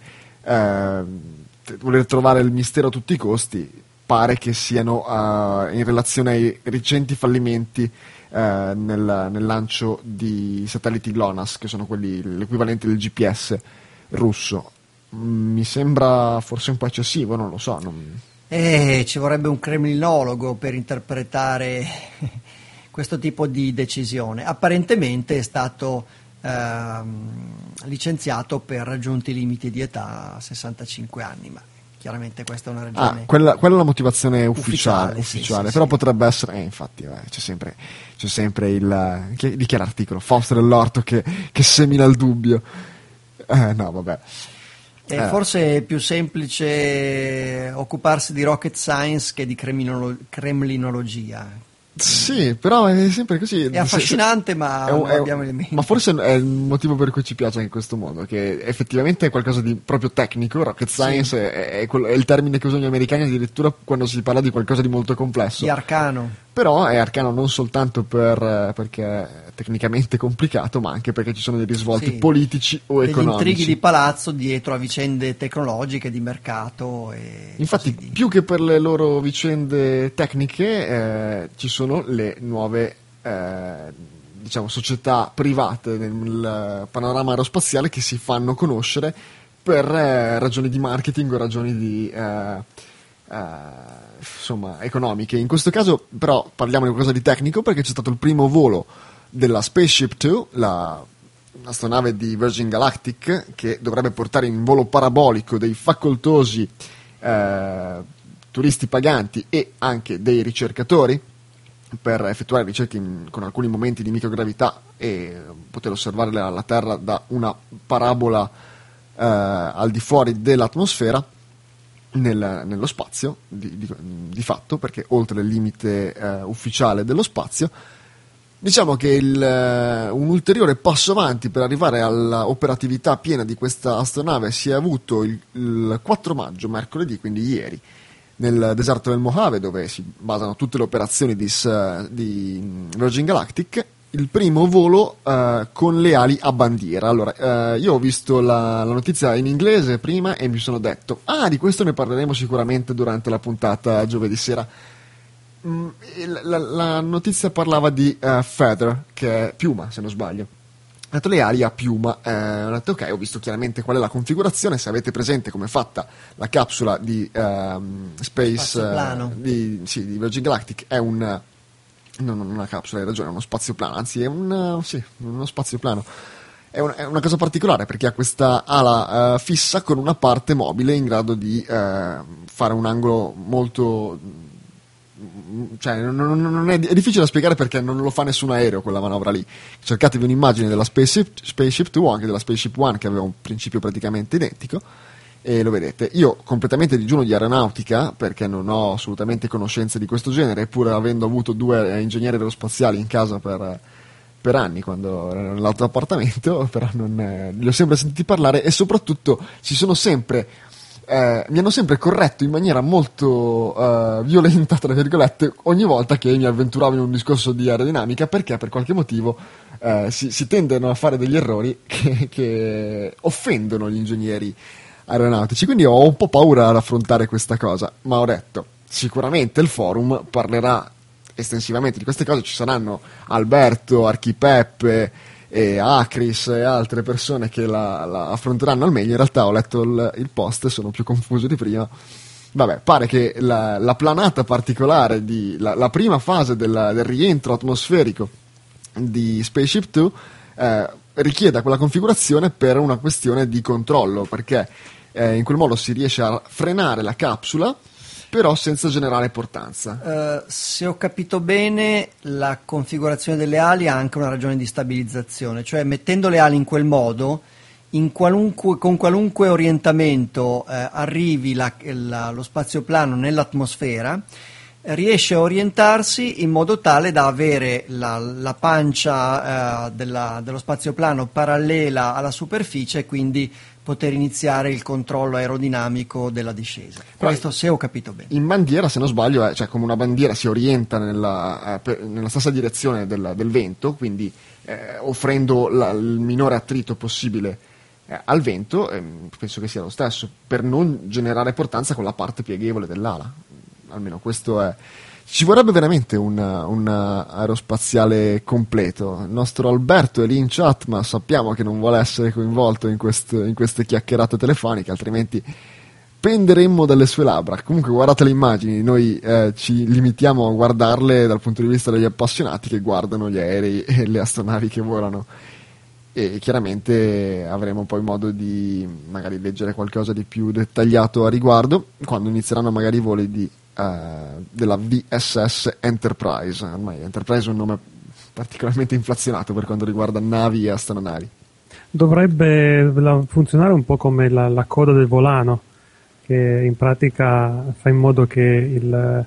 Speaker 1: voler trovare il mistero a tutti i costi, pare che siano in relazione ai recenti fallimenti nel lancio di satelliti GLONASS, che sono quelli l'equivalente del GPS russo. Mi sembra forse un po' eccessivo, non lo so.
Speaker 2: Ci vorrebbe un cremlinologo per interpretare questo tipo di decisione. Apparentemente è stato licenziato per raggiunti limiti di età a 65 anni, ma chiaramente questa è una ragione.
Speaker 1: Quella è la motivazione ufficiale,
Speaker 2: sì,
Speaker 1: però
Speaker 2: sì.
Speaker 1: Potrebbe essere. Infatti, c'è sempre il. Di chi è l'articolo? Fausto dell'Orto che semina il dubbio. No, vabbè.
Speaker 2: Forse è più semplice occuparsi di rocket science che di cremlinologia.
Speaker 1: Sì, però è sempre così.
Speaker 2: È affascinante, ma non abbiamo elementi.
Speaker 1: Ma forse è il motivo per cui ci piace anche questo mondo, che effettivamente è qualcosa di proprio tecnico. Rocket science è il termine che usano gli americani addirittura quando si parla di qualcosa di molto complesso.
Speaker 2: Di arcano.
Speaker 1: Però è arcano non soltanto perché è tecnicamente complicato, ma anche perché ci sono dei risvolti politici o
Speaker 2: degli
Speaker 1: economici.
Speaker 2: Intrighi di palazzo dietro a vicende tecnologiche, di mercato.
Speaker 1: Infatti, più che per le loro vicende tecniche, ci sono le nuove società private nel panorama aerospaziale che si fanno conoscere per ragioni di marketing o ragioni di economiche. In questo caso però parliamo di qualcosa di tecnico, perché c'è stato il primo volo della Spaceship 2, l'astronave di Virgin Galactic, che dovrebbe portare in volo parabolico dei facoltosi turisti paganti e anche dei ricercatori per effettuare ricerche con alcuni momenti di microgravità e poter osservare la Terra da una parabola al di fuori dell'atmosfera nello spazio, di fatto, perché oltre il limite ufficiale dello spazio. Diciamo che un ulteriore passo avanti per arrivare all'operatività piena di questa astronave si è avuto il 4 maggio, mercoledì, quindi ieri, nel deserto del Mojave, dove si basano tutte le operazioni di Virgin Galactic, il primo volo con le ali a bandiera. Allora, io ho visto la notizia in inglese prima e mi sono detto, di questo ne parleremo sicuramente durante la puntata giovedì sera. La notizia parlava di feather, che è piuma, se non sbaglio. Ho detto le ali a piuma, ho detto ok, ho visto chiaramente qual è la configurazione. Se avete presente come è fatta la capsula di Space di Virgin Galactic, è non una capsula, hai ragione, è uno spazioplano, anzi è uno spazioplano. È una cosa particolare perché ha questa ala fissa con una parte mobile in grado di fare un angolo molto... Cioè, è difficile da spiegare perché non lo fa nessun aereo quella manovra lì. Cercatevi un'immagine della Spaceship 2 o anche della Spaceship 1, che aveva un principio praticamente identico, e lo vedete. Io completamente digiuno di aeronautica perché non ho assolutamente conoscenze di questo genere, eppure avendo avuto 2 ingegneri aerospaziali in casa per anni quando ero nell'altro appartamento, però li ho sempre sentiti parlare, e soprattutto mi hanno sempre corretto in maniera molto violenta, tra virgolette, ogni volta che mi avventuravo in un discorso di aerodinamica, perché per qualche motivo si tendono a fare degli errori che offendono gli ingegneri aeronautici. Quindi ho un po' paura ad affrontare questa cosa, ma ho detto sicuramente il forum parlerà estensivamente di queste cose. Ci saranno Alberto, Archipeppe e Acris e altre persone che la affronteranno al meglio. In realtà ho letto il post e sono più confuso di prima. Vabbè, pare che la planata particolare la prima fase del rientro atmosferico di Spaceship Two richieda quella configurazione per una questione di controllo, perché in quel modo si riesce a frenare la capsula però senza generare portanza.
Speaker 2: Se ho capito bene, la configurazione delle ali ha anche una ragione di stabilizzazione, cioè mettendo le ali in quel modo, con qualunque orientamento arrivi lo spazioplano nell'atmosfera, riesce a orientarsi in modo tale da avere la pancia dello spazioplano parallela alla superficie e quindi poter iniziare il controllo aerodinamico della discesa. Questo se ho capito bene.
Speaker 1: In bandiera, se non sbaglio, cioè come una bandiera si orienta nella stessa direzione del vento, quindi offrendo il minore attrito possibile al vento, penso che sia lo stesso, per non generare portanza con la parte pieghevole dell'ala. Almeno questo è. Ci vorrebbe veramente un aerospaziale completo. Il nostro Alberto è lì in chat, ma sappiamo che non vuole essere coinvolto in queste chiacchierate telefoniche, altrimenti penderemmo dalle sue labbra. Comunque guardate le immagini, noi ci limitiamo a guardarle dal punto di vista degli appassionati che guardano gli aerei e le astronavi che volano, e chiaramente avremo poi modo di magari leggere qualcosa di più dettagliato a riguardo quando inizieranno magari i voli della VSS Enterprise. Ormai Enterprise è un nome particolarmente inflazionato per quanto riguarda navi e astronavi.
Speaker 3: Dovrebbe funzionare un po' come la coda del volano, che in pratica fa in modo che il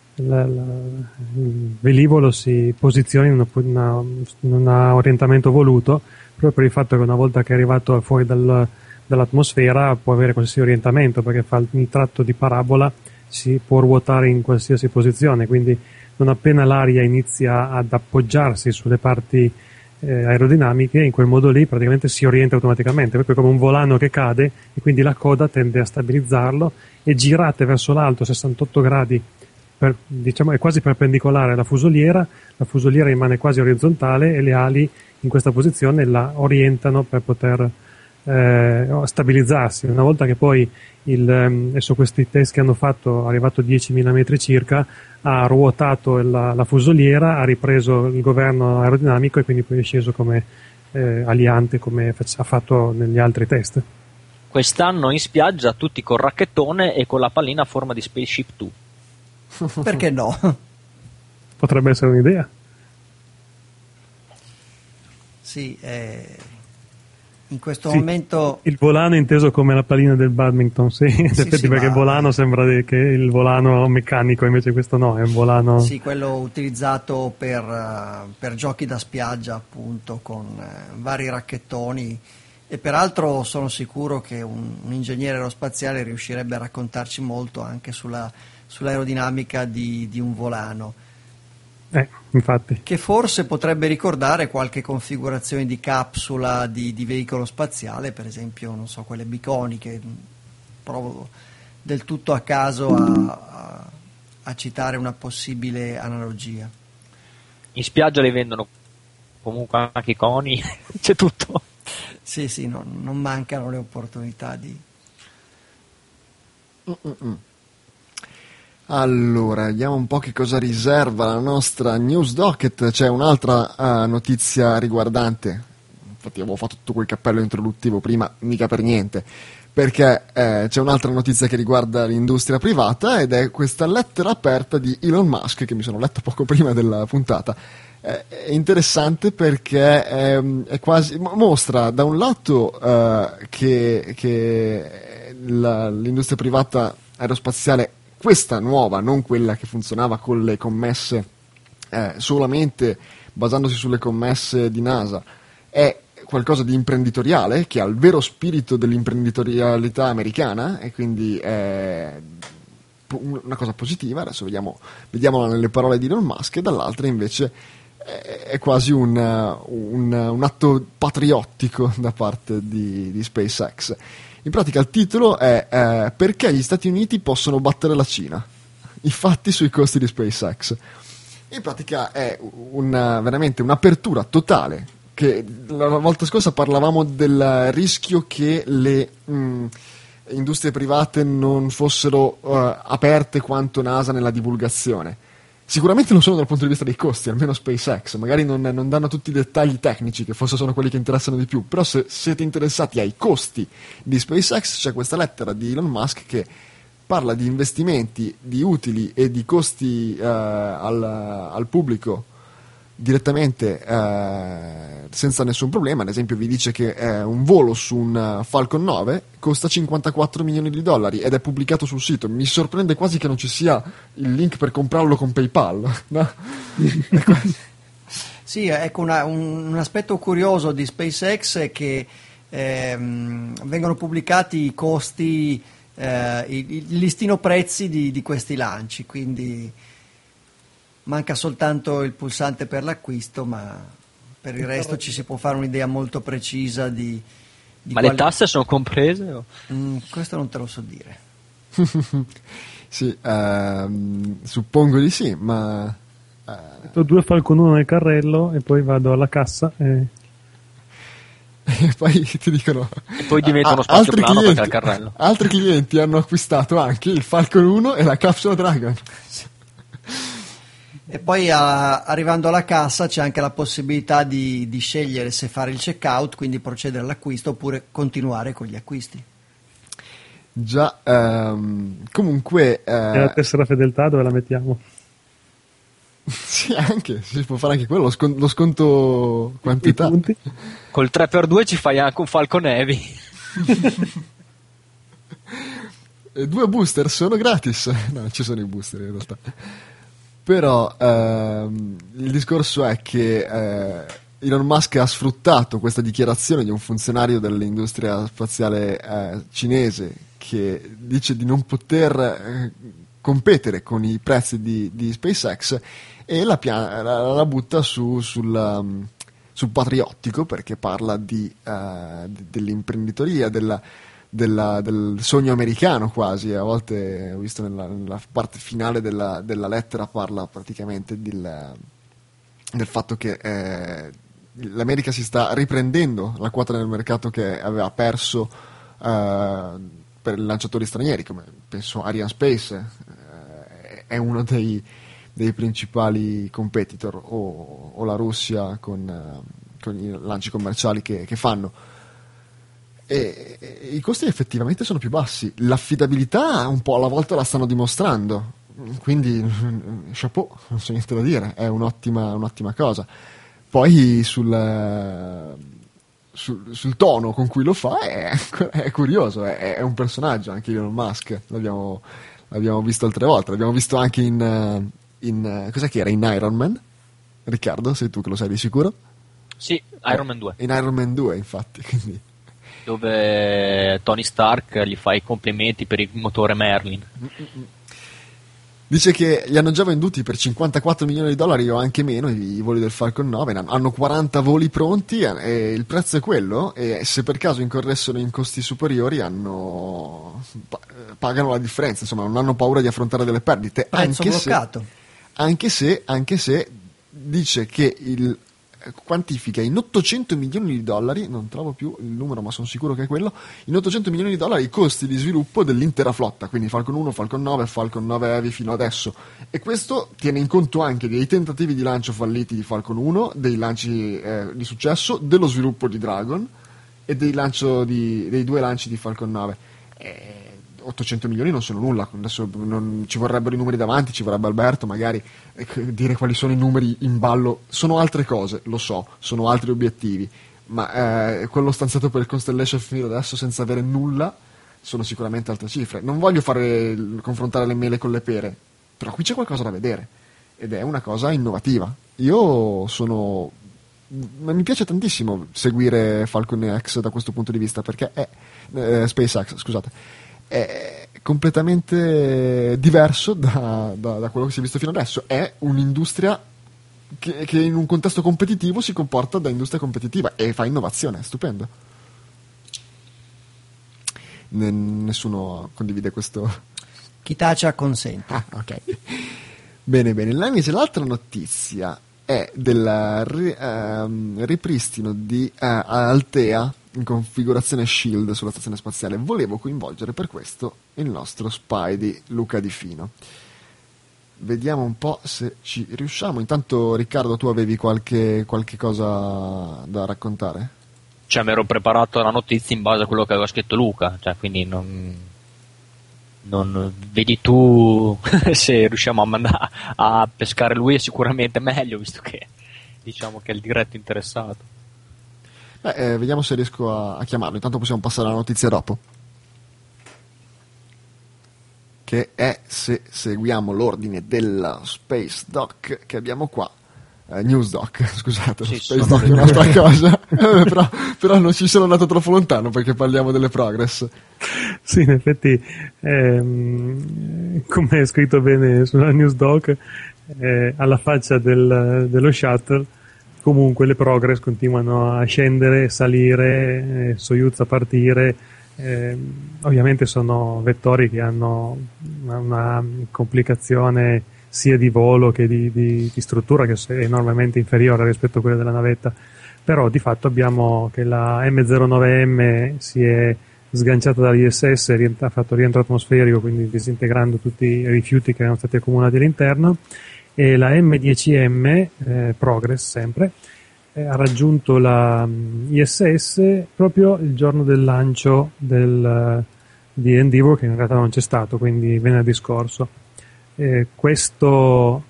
Speaker 3: velivolo si posizioni in un orientamento voluto, proprio per il fatto che una volta che è arrivato fuori dall'atmosfera può avere qualsiasi orientamento, perché fa il tratto di parabola, si può ruotare in qualsiasi posizione, quindi non appena l'aria inizia ad appoggiarsi sulle parti aerodinamiche, in quel modo lì praticamente si orienta automaticamente, proprio come un volano che cade, e quindi la coda tende a stabilizzarlo, e girate verso l'alto 68 gradi, diciamo è quasi perpendicolare alla fusoliera, la fusoliera rimane quasi orizzontale e le ali in questa posizione la orientano per poter stabilizzarsi. Una volta che poi adesso questi test che hanno fatto, arrivato a 10.000 metri circa, ha ruotato la fusoliera, ha ripreso il governo aerodinamico e quindi poi è sceso come aliante, come ha fatto negli altri test.
Speaker 4: Quest'anno in spiaggia tutti col racchettone e con la pallina a forma di Spaceship Two.
Speaker 2: Perché no?
Speaker 3: Potrebbe essere un'idea.
Speaker 2: Sì, in questo momento
Speaker 3: il volano inteso come la pallina del badminton, sì, in effetti, perché volano sembra che il volano meccanico, invece questo no, è un volano.
Speaker 2: Sì, quello utilizzato per giochi da spiaggia, appunto, con vari racchettoni, e peraltro sono sicuro che un ingegnere aerospaziale riuscirebbe a raccontarci molto anche sull'aerodinamica di un volano.
Speaker 3: Infatti.
Speaker 2: Che forse potrebbe ricordare qualche configurazione di capsula di veicolo spaziale, per esempio, non so, quelle biconiche. Provo del tutto a caso a citare una possibile analogia.
Speaker 4: In spiaggia le vendono comunque anche i coni, c'è tutto.
Speaker 2: Sì, non mancano le opportunità di.
Speaker 1: Allora, vediamo un po' che cosa riserva la nostra news docket. C'è un'altra notizia riguardante, infatti avevo fatto tutto quel cappello introduttivo prima, mica per niente, perché c'è un'altra notizia che riguarda l'industria privata, ed è questa lettera aperta di Elon Musk, che mi sono letto poco prima della puntata. È interessante perché è quasi mostra da un lato che l'industria privata aerospaziale, questa nuova, non quella che funzionava con le commesse solamente basandosi sulle commesse di NASA, è qualcosa di imprenditoriale, che ha il vero spirito dell'imprenditorialità americana, e quindi è una cosa positiva. Adesso vediamola nelle parole di Elon Musk, e dall'altra invece è quasi un atto patriottico da parte di SpaceX. In pratica il titolo è perché gli Stati Uniti possono battere la Cina, i fatti sui costi di SpaceX. In pratica è veramente un'apertura totale che la volta scorsa parlavamo del rischio che le industrie private non fossero aperte quanto NASA nella divulgazione. Sicuramente lo sono dal punto di vista dei costi, almeno SpaceX, magari non danno tutti i dettagli tecnici, che forse sono quelli che interessano di più, però se siete interessati ai costi di SpaceX c'è questa lettera di Elon Musk che parla di investimenti, di utili e di costi al pubblico direttamente senza nessun problema. Ad esempio vi dice che un volo su un Falcon 9 costa 54 milioni di dollari ed è pubblicato sul sito. Mi sorprende quasi che non ci sia il link per comprarlo con PayPal, no?
Speaker 2: Sì, ecco, un aspetto curioso di SpaceX è che vengono pubblicati i costi, il listino prezzi di questi lanci, quindi manca soltanto il pulsante per l'acquisto, ma per il resto ci si può fare un'idea molto precisa di
Speaker 4: ma le tasse sono comprese? O?
Speaker 2: Questo non te lo so dire.
Speaker 1: Sì, suppongo di sì, ma
Speaker 3: Metto 2 Falcon 1 nel carrello e poi vado alla cassa e
Speaker 1: poi ti dicono
Speaker 4: E poi diventa uno spazio plano perché è il carrello.
Speaker 1: altri clienti hanno acquistato anche il Falcon 1 e la Capsule Dragon.
Speaker 2: E poi arrivando alla cassa c'è anche la possibilità di scegliere se fare il checkout, quindi procedere all'acquisto, oppure continuare con gli acquisti.
Speaker 1: Già, comunque
Speaker 3: e la tessera fedeltà dove la mettiamo?
Speaker 1: sì, anche si può fare anche quello, lo sconto quantità.
Speaker 3: I punti?
Speaker 4: Col 3x2 ci fai anche un Falcon Heavy.
Speaker 1: E 2 booster sono gratis. No, ci sono i booster in realtà. Però il discorso è che Elon Musk ha sfruttato questa dichiarazione di un funzionario dell'industria spaziale cinese che dice di non poter competere con i prezzi di SpaceX e la butta sul patriottico, perché parla dell'imprenditoria, del sogno americano quasi. A volte ho visto nella parte finale della lettera parla praticamente del fatto che l'America si sta riprendendo la quota nel mercato che aveva perso per i lanciatori stranieri, come penso Arianespace è uno dei principali competitor, o la Russia con i lanci commerciali che fanno. E i costi effettivamente sono più bassi, l'affidabilità un po' alla volta la stanno dimostrando, quindi chapeau, non so niente da dire, è un'ottima cosa. Poi sul tono con cui lo fa è curioso, è un personaggio anche Elon Musk. L'abbiamo visto altre volte, l'abbiamo visto anche in cos'è che era, in Iron Man. Riccardo, sei tu che lo sai di sicuro?
Speaker 4: Sì, Iron Man 2.
Speaker 1: In Iron Man 2 infatti, quindi
Speaker 4: dove Tony Stark gli fa i complimenti per il motore Merlin.
Speaker 1: Dice che gli hanno già venduti per 54 milioni di dollari o anche meno i voli del Falcon 9, hanno 40 voli pronti e il prezzo è quello, e se per caso incorressero in costi superiori pagano la differenza, insomma non hanno paura di affrontare delle perdite,
Speaker 2: Prezzo bloccato.
Speaker 1: Anche se dice che quantifica in 800 milioni di dollari, non trovo più il numero ma sono sicuro che è quello, in 800 milioni di dollari i costi di sviluppo dell'intera flotta, quindi Falcon 1, Falcon 9, Falcon 9 Heavy fino adesso, e questo tiene in conto anche dei tentativi di lancio falliti di Falcon 1, dei lanci di successo, dello sviluppo di Dragon e dei 2 lanci di Falcon 9. 800 milioni non sono nulla, adesso non ci vorrebbero i numeri davanti, ci vorrebbe Alberto magari dire quali sono i numeri in ballo, sono altre cose, lo so, sono altri obiettivi, ma quello stanziato per il Constellation fino adesso senza avere nulla sono sicuramente altre cifre. Non voglio confrontare le mele con le pere, però qui c'è qualcosa da vedere ed è una cosa innovativa. Mi piace tantissimo seguire Falcon X da questo punto di vista, perché SpaceX, scusate, è completamente diverso da quello che si è visto fino adesso. È un'industria che in un contesto competitivo si comporta da industria competitiva e fa innovazione, è stupendo. Nessuno condivide questo.
Speaker 2: Chi tace acconsente.
Speaker 1: Ok. Bene. Là invece l'altra notizia è del ripristino di Altea in configurazione Shield sulla stazione spaziale. Volevo coinvolgere per questo il nostro Spidey Luca Di Fino. Vediamo un po' se ci riusciamo. Intanto, Riccardo, tu avevi qualche cosa da raccontare?
Speaker 4: Cioè, mi ero preparato la notizia in base a quello che aveva scritto Luca, cioè, quindi non vedi tu se riusciamo a pescare lui è sicuramente meglio, visto che diciamo che è il diretto interessato.
Speaker 1: Vediamo se riesco a chiamarlo. Intanto possiamo passare alla notizia dopo, che è, se seguiamo l'ordine della Space Doc che abbiamo qua, News Doc, scusate,
Speaker 4: sì,
Speaker 1: Space Doc è un'altra cosa, però non ci sono andato troppo lontano perché parliamo delle Progress.
Speaker 3: Sì, in effetti, come è scritto bene sulla News Doc, alla faccia dello shuttle, comunque le Progress continuano a scendere, salire, Soyuz a partire. Ovviamente sono vettori che hanno una complicazione sia di volo che di struttura che è enormemente inferiore rispetto a quella della navetta, però di fatto abbiamo che la M09M si è sganciata dall'ISS, ha fatto rientro atmosferico, quindi disintegrando tutti i rifiuti che erano stati accumulati all'interno, e la M10M, Progress sempre, ha raggiunto la ISS proprio il giorno del lancio di Endeavour, che in realtà non c'è stato, quindi venerdì scorso. Questo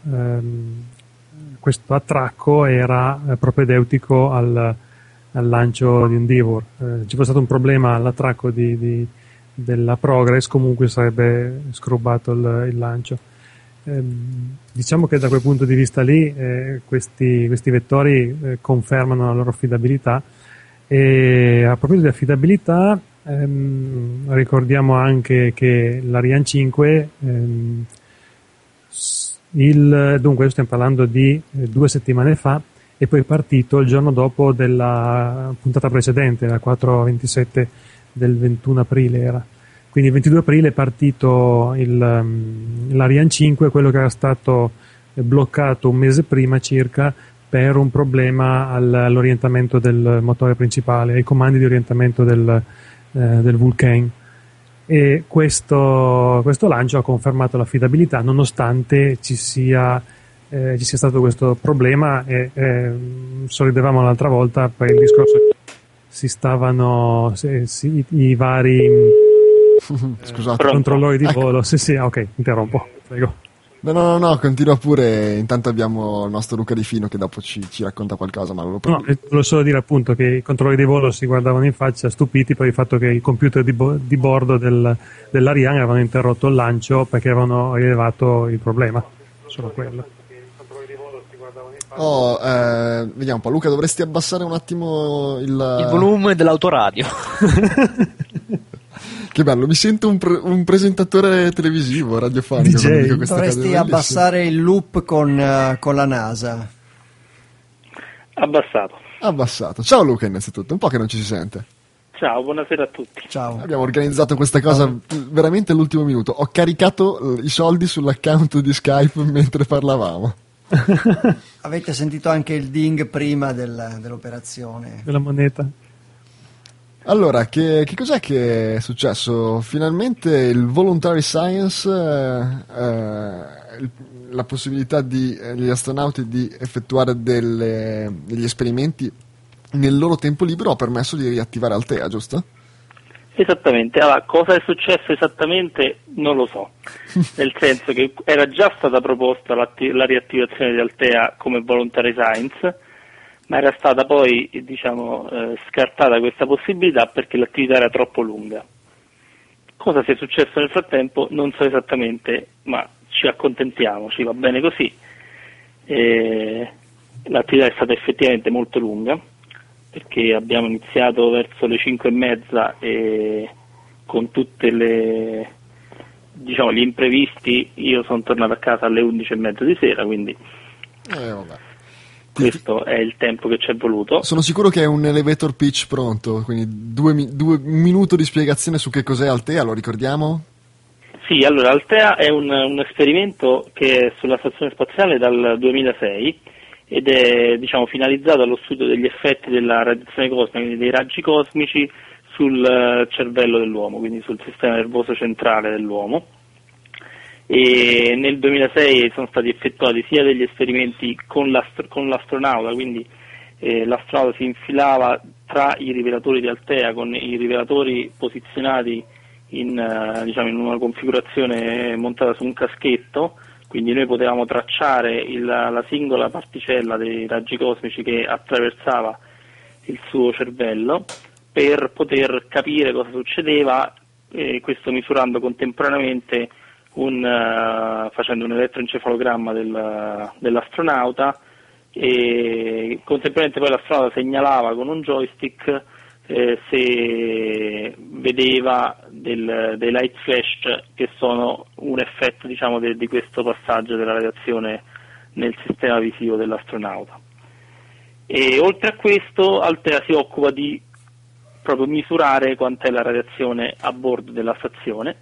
Speaker 3: attracco era propedeutico al lancio di Endeavour. Ci fosse stato un problema all'attracco della Progress, comunque sarebbe scrubbato il lancio. Diciamo che da quel punto di vista lì questi vettori confermano la loro affidabilità, e a proposito di affidabilità ricordiamo anche che l'Ariane 5 dunque stiamo parlando di 2 settimane fa, e poi è partito il giorno dopo della puntata precedente, la 4:27 del 21 aprile era. Quindi il 22 aprile è partito l'Ariane 5, quello che era stato bloccato un mese prima circa per un problema all'orientamento del motore principale, ai comandi di orientamento del Vulcain. E questo lancio ha confermato l'affidabilità nonostante ci sia stato questo problema, e sorridevamo l'altra volta per il discorso i vari
Speaker 1: Scusate,
Speaker 3: controllori di volo. Sì, ok, interrompo, prego.
Speaker 1: No, continua pure. Intanto abbiamo il nostro Luca Di Fino che dopo ci racconta qualcosa. Ma
Speaker 3: volevo solo dire appunto che i controllori di volo si guardavano in faccia stupiti per il fatto che i computer di bordo dell'Ariane avevano interrotto il lancio perché avevano rilevato il problema. Solo quello.
Speaker 1: Vediamo un po'. Luca, dovresti abbassare un attimo il
Speaker 4: volume dell'autoradio.
Speaker 1: Che bello, mi sento un presentatore televisivo, radiofonico.
Speaker 2: Dovresti abbassare il loop con la NASA.
Speaker 5: Abbassato.
Speaker 1: Ciao Luca, innanzitutto, un po' che non ci si sente.
Speaker 5: Ciao, buonasera a tutti.
Speaker 2: Ciao.
Speaker 1: Abbiamo organizzato questa cosa veramente all'ultimo minuto. Ho caricato i soldi sull'account di Skype mentre parlavamo.
Speaker 2: Avete sentito anche il ding prima dell'operazione?
Speaker 3: Della moneta.
Speaker 1: Allora, che cos'è che è successo? Finalmente il Voluntary Science, la possibilità degli astronauti di effettuare degli esperimenti nel loro tempo libero ha permesso di riattivare Altea, giusto?
Speaker 5: Esattamente. Allora, cosa è successo esattamente non lo so, nel senso che era già stata proposta la riattivazione di Altea come Voluntary Science, ma era stata poi scartata questa possibilità perché l'attività era troppo lunga. Cosa sia successo nel frattempo non so esattamente, ma ci accontentiamo, ci va bene così. L'attività è stata effettivamente molto lunga, perché abbiamo iniziato verso le 5:30 e con tutte gli imprevisti io sono tornato a casa alle 11:30 di sera, quindi
Speaker 1: vabbè.
Speaker 5: Questo è il tempo che ci è voluto.
Speaker 1: Sono sicuro che è un elevator pitch pronto, quindi un minuto di spiegazione su che cos'è Altea, lo ricordiamo?
Speaker 5: Sì, allora Altea è un esperimento che è sulla stazione spaziale dal 2006 ed è finalizzato allo studio degli effetti della radiazione cosmica, quindi dei raggi cosmici, sul cervello dell'uomo, quindi sul sistema nervoso centrale dell'uomo. E nel 2006 sono stati effettuati sia degli esperimenti con l'astronauta, quindi l'astronauta si infilava tra i rivelatori di Altea con i rivelatori posizionati in una configurazione montata su un caschetto, quindi noi potevamo tracciare la singola particella dei raggi cosmici che attraversava il suo cervello per poter capire cosa succedeva, questo misurando contemporaneamente facendo un elettroencefalogramma dell'astronauta, e contemporaneamente poi l'astronauta segnalava con un joystick se vedeva dei light flash che sono un effetto di questo passaggio della radiazione nel sistema visivo dell'astronauta. E oltre a questo Altea si occupa di proprio misurare quant'è la radiazione a bordo della stazione,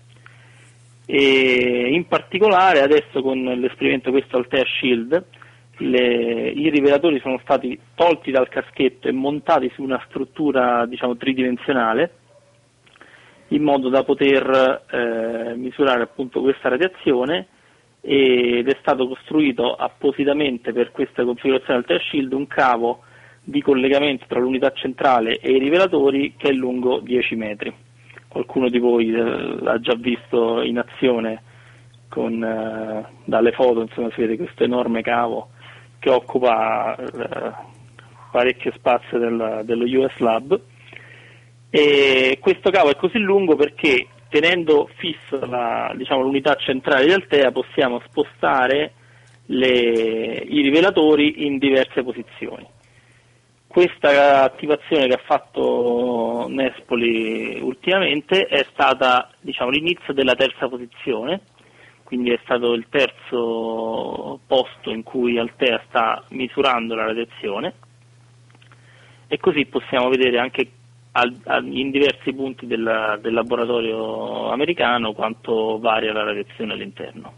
Speaker 5: e in particolare adesso con l'esperimento questo Altea Shield i rivelatori sono stati tolti dal caschetto e montati su una struttura tridimensionale in modo da poter misurare appunto questa radiazione, ed è stato costruito appositamente per questa configurazione Altea Shield un cavo di collegamento tra l'unità centrale e i rivelatori che è lungo 10 metri. Qualcuno di voi l'ha già visto in azione dalle foto, insomma, si vede questo enorme cavo che occupa parecchio spazio dello US Lab, e questo cavo è così lungo perché tenendo fissa l'unità centrale di Altea possiamo spostare i rivelatori in diverse posizioni. Questa attivazione che ha fatto Nespoli ultimamente è stata l'inizio della terza posizione, quindi è stato il terzo posto in cui Altea sta misurando la radiazione, e così possiamo vedere anche in diversi punti del laboratorio americano quanto varia la radiazione all'interno.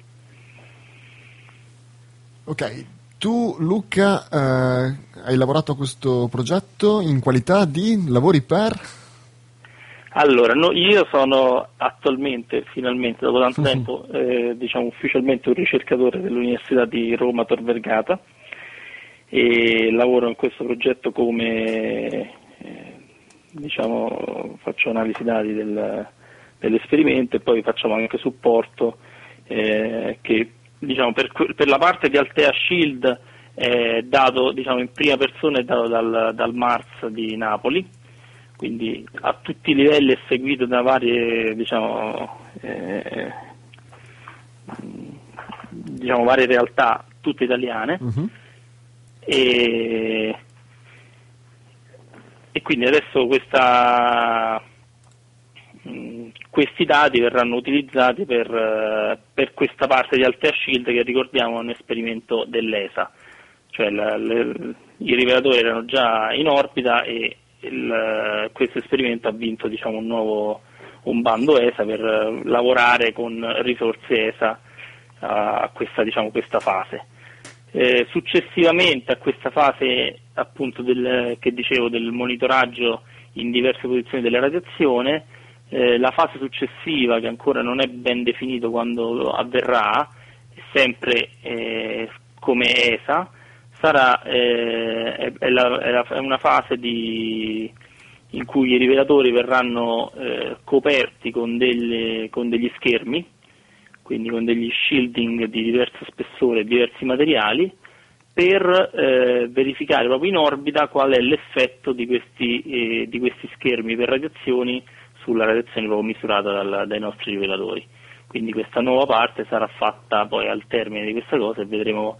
Speaker 1: Ok, tu Luca hai lavorato a questo progetto in qualità di lavori per?
Speaker 5: Allora, io sono attualmente, finalmente, dopo tanto tempo, ufficialmente un ricercatore dell'Università di Roma Tor Vergata, e lavoro in questo progetto come, faccio analisi dati dell'esperimento, e poi facciamo anche supporto che, per la parte di Altea Shield è dato, in prima persona, è dato dal MARS di Napoli, quindi a tutti i livelli è seguito da varie varie realtà, tutte italiane, e quindi adesso questi dati verranno utilizzati per questa parte di Altea Shield, che ricordiamo è un esperimento dell'ESA, cioè i rivelatori erano già in orbita e questo esperimento ha vinto un bando ESA per lavorare con risorse ESA a questa fase. Successivamente a questa fase appunto che dicevo del monitoraggio in diverse posizioni della radiazione, la fase successiva, che ancora non è ben definito quando avverrà, sempre come ESA, sarà è una fase in cui i rivelatori verranno coperti con degli schermi, quindi con degli shielding di diverso spessore e diversi materiali, per verificare proprio in orbita qual è l'effetto di questi schermi per radiazioni sulla radiazione proprio misurata dai nostri rivelatori. Quindi questa nuova parte sarà fatta poi al termine di questa cosa, e vedremo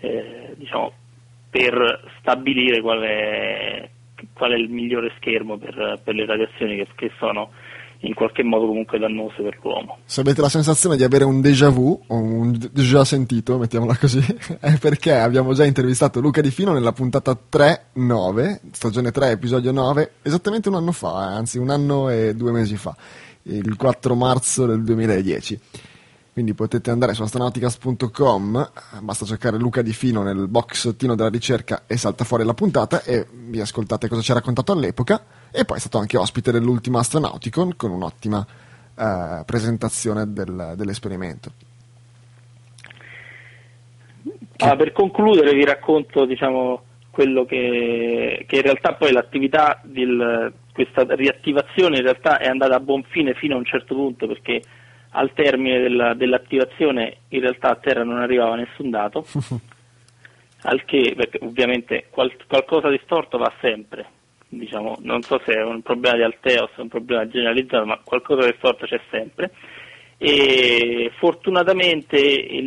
Speaker 5: per stabilire qual è il migliore schermo per le radiazioni che sono in qualche modo comunque dannose per l'uomo.
Speaker 1: Se avete la sensazione di avere un déjà vu, o un già sentito, mettiamola così, è perché abbiamo già intervistato Luca Di Fino nella puntata 3-9, stagione 3, episodio 9, esattamente un anno fa, anzi 1 anno e 2 mesi fa, il 4 marzo del 2010. quindi potete andare su astronauticast.com, basta cercare Luca Di Fino nel boxettino della ricerca e salta fuori la puntata e vi ascoltate cosa ci ha raccontato all'epoca, e poi è stato anche ospite dell'ultima Astronauticon con un'ottima presentazione dell'esperimento.
Speaker 5: Per concludere vi racconto, diciamo, quello che in realtà poi l'attività questa riattivazione in realtà è andata a buon fine fino a un certo punto, perché al termine dell'attivazione in realtà a terra non arrivava nessun dato, perché ovviamente qualcosa di storto va sempre, diciamo, non so se è un problema di Altea o se è un problema generalizzato, ma qualcosa di storto c'è sempre, e fortunatamente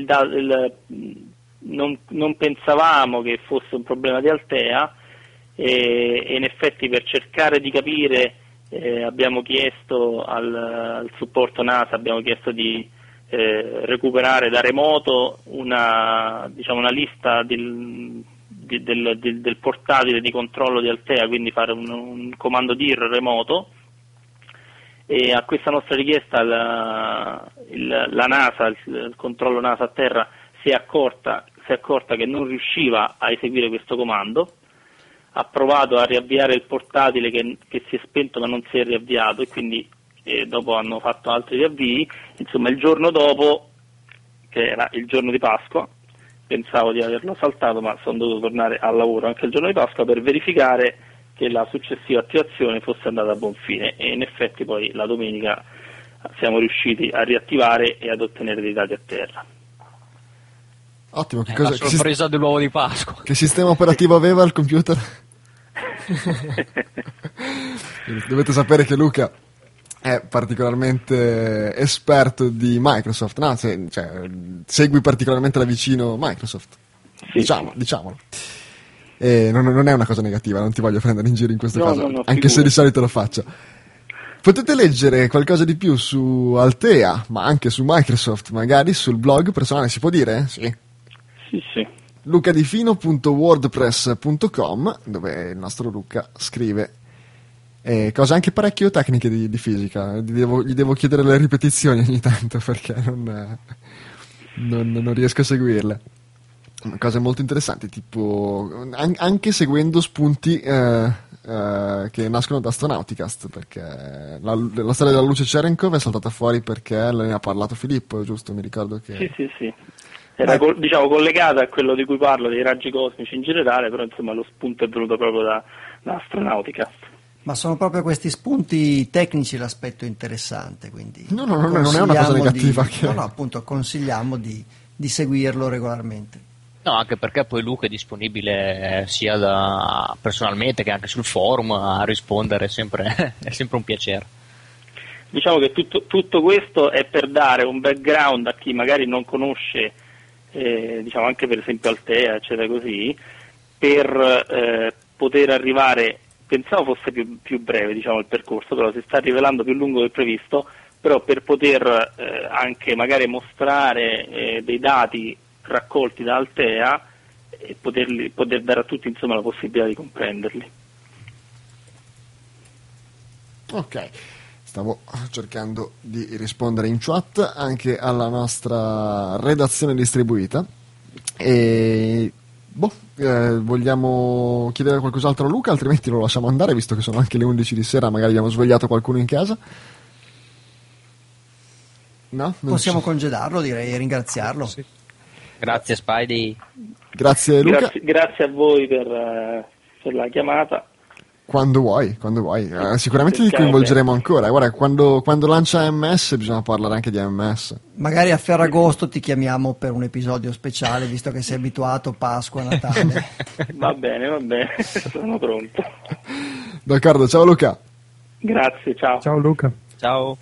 Speaker 5: non pensavamo che fosse un problema di Altea, e in effetti per cercare di capire abbiamo chiesto al supporto NASA, abbiamo chiesto di recuperare da remoto una lista del portatile di controllo di Altea, quindi fare un comando DIR remoto, e a questa nostra richiesta la NASA, il controllo NASA a terra si è accorta che non riusciva a eseguire questo comando, ha provato a riavviare il portatile che si è spento ma non si è riavviato, e quindi dopo hanno fatto altri riavvii. Insomma, il giorno dopo, che era il giorno di Pasqua, pensavo di averlo saltato, ma sono dovuto tornare al lavoro anche il giorno di Pasqua per verificare che la successiva attivazione fosse andata a buon fine, e in effetti poi la domenica siamo riusciti a riattivare e ad ottenere dei dati a terra.
Speaker 1: Ottimo,
Speaker 4: La sorpresa dell'uovo di Pasqua.
Speaker 1: Che sistema operativo aveva il computer? Dovete sapere che Luca è particolarmente esperto di Microsoft, no? Segui particolarmente da vicino Microsoft,
Speaker 5: sì,
Speaker 1: diciamolo. E non è una cosa negativa, non ti voglio prendere in giro in questo caso,
Speaker 5: no,
Speaker 1: anche se di solito lo faccio. Potete leggere qualcosa di più su Altea, ma anche su Microsoft, magari sul blog personale, si può dire? Sì.
Speaker 5: Sì.
Speaker 1: lucadifino.wordpress.com, dove il nostro Luca scrive cose anche parecchio tecniche di fisica. Gli devo chiedere le ripetizioni ogni tanto, perché non riesco a seguirle. Cose molto interessanti, tipo anche seguendo spunti che nascono da Astronauticast, perché la storia della luce Cherenkov è saltata fuori perché ne ha parlato Filippo, giusto? Mi ricordo che...
Speaker 5: Sì. Era collegata a quello di cui parlo, dei raggi cosmici in generale, però insomma lo spunto è venuto proprio da Astronauticast.
Speaker 2: Ma sono proprio questi spunti tecnici l'aspetto interessante, quindi
Speaker 1: no, non è una cosa negativa.
Speaker 2: Appunto consigliamo di seguirlo regolarmente.
Speaker 4: No, anche perché poi Luca è disponibile sia personalmente che anche sul forum a rispondere, è sempre un piacere.
Speaker 5: Diciamo che tutto questo è per dare un background a chi magari non conosce, diciamo anche per esempio Altea, eccetera così, per poter arrivare, pensavo fosse più breve, diciamo, il percorso, però si sta rivelando più lungo del previsto, però per poter anche magari mostrare dei dati raccolti da Altea e poter dare a tutti, insomma, la possibilità di comprenderli.
Speaker 1: Ok, stavo cercando di rispondere in chat anche alla nostra redazione distribuita e vogliamo chiedere qualcos'altro a Luca, altrimenti lo lasciamo andare, visto che sono anche le 11 di sera, magari abbiamo svegliato qualcuno in casa. No?
Speaker 2: Possiamo congedarlo, direi, e ringraziarlo.
Speaker 3: Sì.
Speaker 4: Grazie Spidey.
Speaker 1: Grazie Luca.
Speaker 5: Grazie a voi per la chiamata.
Speaker 1: Quando vuoi. Sicuramente ti coinvolgeremo ancora. Guarda, quando lancia MS bisogna parlare anche di MS.
Speaker 2: Magari a Ferragosto ti chiamiamo per un episodio speciale, visto che sei abituato Pasqua, Natale.
Speaker 5: Va bene, sono pronto.
Speaker 1: D'accordo, ciao Luca.
Speaker 5: Grazie, ciao.
Speaker 3: Ciao Luca.
Speaker 4: Ciao.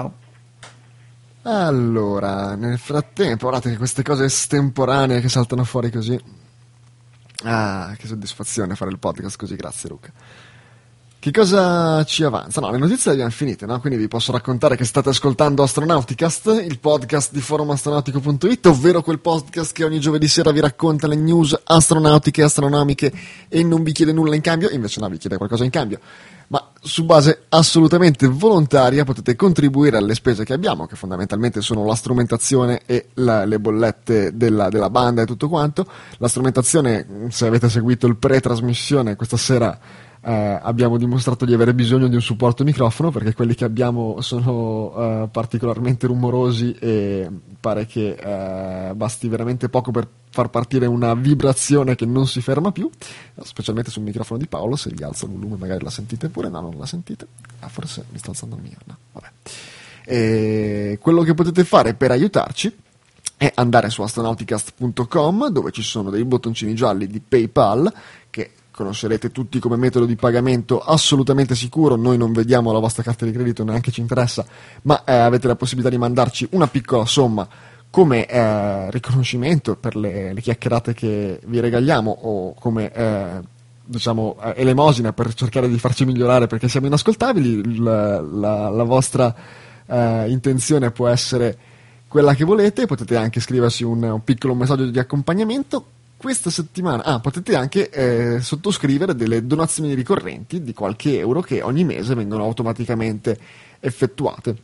Speaker 1: Allora, nel frattempo, guardate che queste cose estemporanee che saltano fuori così. Ah, che soddisfazione fare il podcast così, grazie Luca. Che cosa ci avanza? No, le notizie le abbiamo finite, no? Quindi vi posso raccontare che state ascoltando Astronauticast, il podcast di forumastronautico.it, ovvero quel podcast che ogni giovedì sera vi racconta le news astronautiche e astronomiche e non vi chiede nulla in cambio, invece no, vi chiede qualcosa in cambio. Ma su base assolutamente volontaria potete contribuire alle spese che abbiamo, che fondamentalmente sono la strumentazione e le bollette della banda e tutto quanto. La strumentazione, se avete seguito il pre-trasmissione, questa sera abbiamo dimostrato di avere bisogno di un supporto microfono, perché quelli che abbiamo sono particolarmente rumorosi e pare che basti veramente poco per far partire una vibrazione che non si ferma più, specialmente sul microfono di Paolo. Se gli alzo il volume magari la sentite pure. No, non la sentite. Forse mi sto alzando il mio. No, vabbè. E quello che potete fare per aiutarci è andare su astronauticast.com, dove ci sono dei bottoncini gialli di PayPal che conoscerete tutti come metodo di pagamento assolutamente sicuro. Noi non vediamo la vostra carta di credito, neanche ci interessa, ma avete la possibilità di mandarci una piccola somma come riconoscimento per le chiacchierate che vi regaliamo, o come elemosina per cercare di farci migliorare perché siamo inascoltabili. La vostra intenzione può essere quella che volete. Potete anche scriversi un piccolo messaggio di accompagnamento. Questa settimana potete anche sottoscrivere delle donazioni ricorrenti di qualche euro che ogni mese vengono automaticamente effettuate.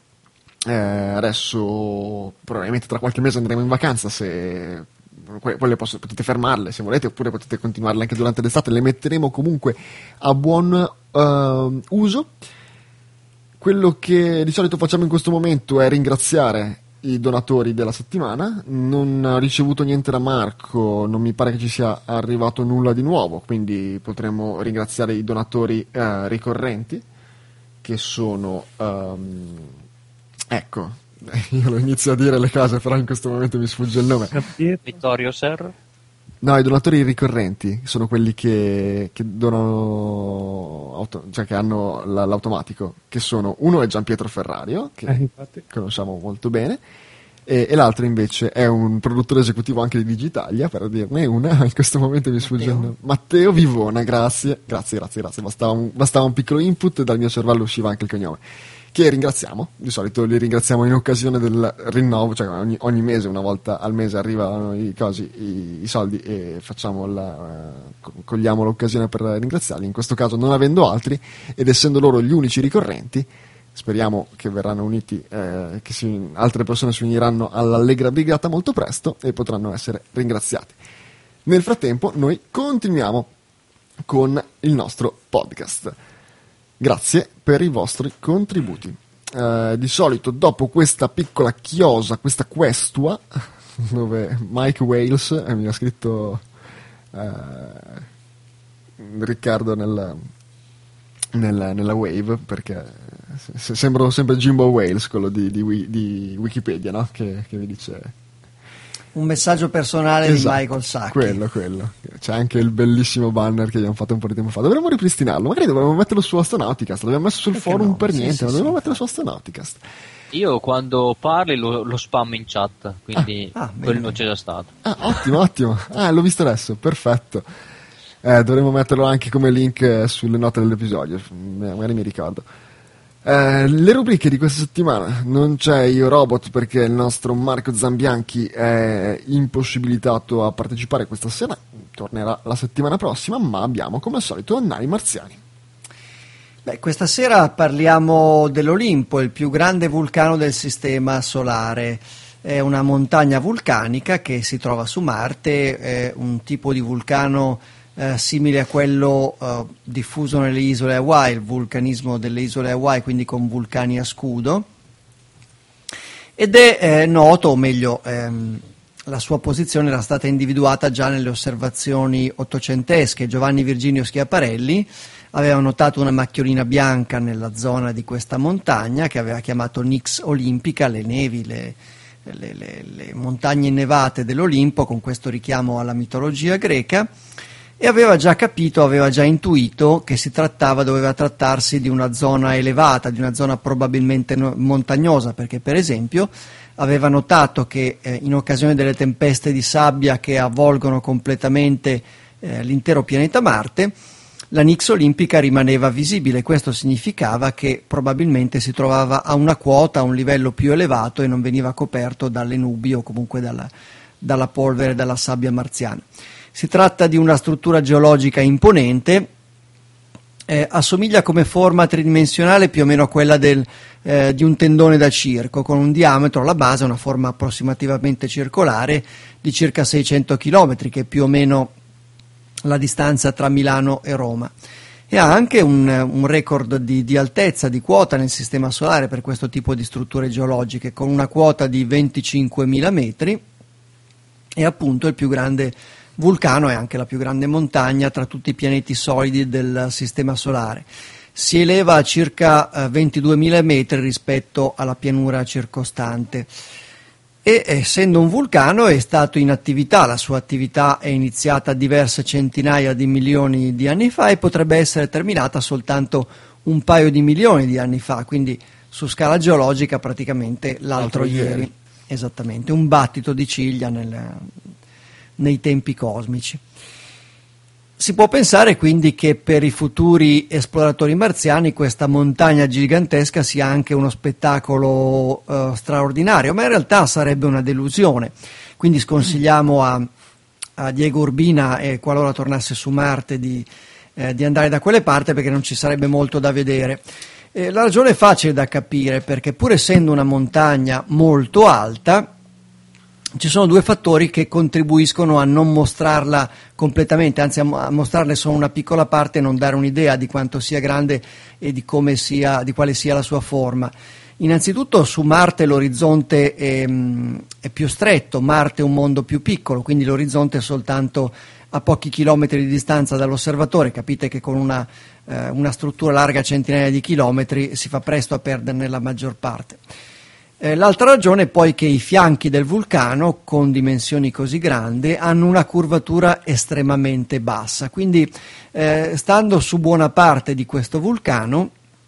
Speaker 1: Adesso probabilmente tra qualche mese andremo in vacanza, se quelle potete fermarle se volete, oppure potete continuarle anche durante l'estate. Le metteremo comunque a buon uso. Quello che di solito facciamo in questo momento è ringraziare i donatori della settimana. Non ho ricevuto niente da Marco, non mi pare che ci sia arrivato nulla di nuovo, quindi potremmo ringraziare i donatori ricorrenti, che sono ecco, io lo inizio a dire le cose, però in questo momento mi sfugge il nome.
Speaker 4: Vittorio Serra?
Speaker 1: No, i donatori ricorrenti sono quelli che donano, cioè che hanno l'automatico, che sono, uno è Gianpietro Ferrario, che conosciamo molto bene, e l'altro invece è un produttore esecutivo anche di Digitalia, per dirne una, in questo momento mi sfugge il nome. Matteo Vivona, grazie, bastava un piccolo input e dal mio cervello usciva anche il cognome, che ringraziamo. Di solito li ringraziamo in occasione del rinnovo, cioè ogni mese, una volta al mese arrivano i soldi e cogliamo l'occasione per ringraziarli. In questo caso, non avendo altri ed essendo loro gli unici ricorrenti, speriamo che verranno uniti, altre persone si uniranno all'Allegra Brigata molto presto e potranno essere ringraziati. Nel frattempo noi continuiamo con il nostro podcast. Grazie per i vostri contributi. Di solito, dopo questa piccola chiosa, questa questua, dove Mike Wales mi ha scritto Riccardo nella Wave, perché sembro sempre Jimbo Wales, quello di Wikipedia, no? Che vi dice
Speaker 2: un messaggio personale, esatto, di Michael Sacchi.
Speaker 1: Quello. C'è anche il bellissimo banner che abbiamo fatto un po' di tempo fa. Dovremmo ripristinarlo. Magari dovremmo metterlo su Astronauticast. L'abbiamo messo sul forum no? Per niente, ma dovremmo metterlo su Astronauticast.
Speaker 4: Io quando parli lo spam in chat, quindi quello c'è già stato.
Speaker 1: Ottimo. L'ho visto adesso, perfetto. Dovremmo metterlo anche come link sulle note dell'episodio. Magari mi ricordo. Le rubriche di questa settimana: non c'è Io Robot perché il nostro Marco Zambianchi è impossibilitato a partecipare questa sera, tornerà la settimana prossima, ma abbiamo come al solito Nani Marziani.
Speaker 2: Questa sera parliamo dell'Olimpo, il più grande vulcano del sistema solare. È una montagna vulcanica che si trova su Marte, è un tipo di vulcano simile a quello diffuso nelle isole Hawaii, il vulcanismo delle isole Hawaii, quindi con vulcani a scudo, ed è noto, o meglio la sua posizione era stata individuata già nelle osservazioni ottocentesche. Giovanni Virginio Schiaparelli aveva notato una macchiolina bianca nella zona di questa montagna che aveva chiamato Nix Olympica, le nevi, le montagne innevate dell'Olimpo, con questo richiamo alla mitologia greca. E aveva già capito, aveva già intuito che doveva trattarsi di una zona elevata, di una zona probabilmente montagnosa, perché per esempio aveva notato che in occasione delle tempeste di sabbia che avvolgono completamente l'intero pianeta Marte, la Nix olimpica rimaneva visibile. Questo significava che probabilmente si trovava a una quota, a un livello più elevato e non veniva coperto dalle nubi o comunque dalla polvere, dalla sabbia marziana. Si tratta di una struttura geologica imponente, assomiglia come forma tridimensionale più o meno a quella di un tendone da circo, con un diametro alla base, una forma approssimativamente circolare di circa 600 km, che è più o meno la distanza tra Milano e Roma. E ha anche un record di altezza, di quota nel sistema solare per questo tipo di strutture geologiche, con una quota di 25.000 metri, e appunto il più grande vulcano è anche la più grande montagna tra tutti i pianeti solidi del sistema solare. Si eleva a circa 22.000 metri rispetto alla pianura circostante e, essendo un vulcano, è stato in attività. La sua attività è iniziata diverse centinaia di milioni di anni fa e potrebbe essere terminata soltanto un paio di milioni di anni fa, quindi su scala geologica praticamente l'altro ieri. Esattamente, un battito di ciglia nei tempi cosmici. Si può pensare quindi che per i futuri esploratori marziani questa montagna gigantesca sia anche uno spettacolo straordinario, ma in realtà sarebbe una delusione. Quindi sconsigliamo a Diego Urbina, qualora tornasse su Marte, di andare da quelle parti, perché non ci sarebbe molto da vedere. La ragione è facile da capire, perché pur essendo una montagna molto alta, ci sono due fattori che contribuiscono a non mostrarla completamente, anzi a mostrarne solo una piccola parte e non dare un'idea di quanto sia grande e di quale sia la sua forma. Innanzitutto su Marte l'orizzonte è più stretto, Marte è un mondo più piccolo, quindi l'orizzonte è soltanto a pochi chilometri di distanza dall'osservatore. Capite che con una struttura larga centinaia di chilometri si fa presto a perderne la maggior parte. L'altra ragione è poi che i fianchi del vulcano, con dimensioni così grandi, hanno una curvatura estremamente bassa, quindi stando su buona parte di questo vulcano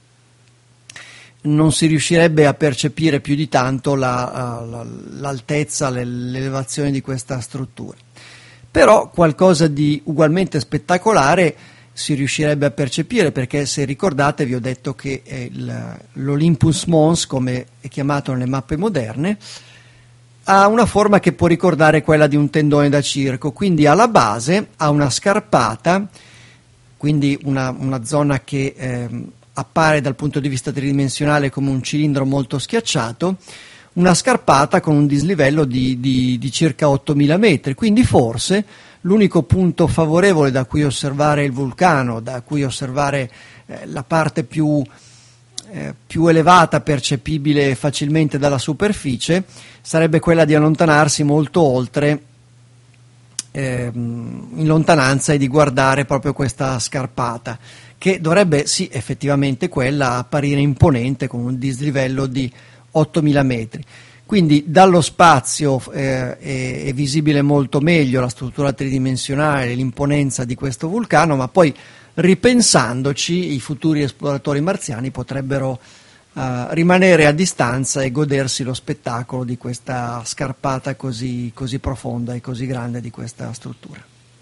Speaker 2: non si riuscirebbe a percepire più di tanto l'altezza, l'elevazione di questa struttura. Però qualcosa di ugualmente spettacolare si riuscirebbe a percepire, perché se ricordate vi ho detto che l'Olympus Mons, come è chiamato nelle mappe moderne, ha una forma che può ricordare quella di un tendone da circo, quindi alla base ha una scarpata, quindi una zona che appare dal punto di vista tridimensionale come un cilindro molto schiacciato, una scarpata con un dislivello di circa 8.000 metri, quindi forse l'unico punto favorevole da cui osservare il vulcano, da cui osservare la parte più elevata, percepibile facilmente dalla superficie, sarebbe quella di allontanarsi molto oltre in lontananza e di guardare proprio questa scarpata, che dovrebbe, sì, effettivamente quella, apparire imponente con un dislivello di 8.000 metri. Quindi dallo spazio è visibile molto meglio la struttura tridimensionale, l'imponenza di questo vulcano, ma poi ripensandoci i futuri esploratori marziani potrebbero rimanere a distanza e godersi lo spettacolo di questa scarpata così profonda e così grande di questa struttura.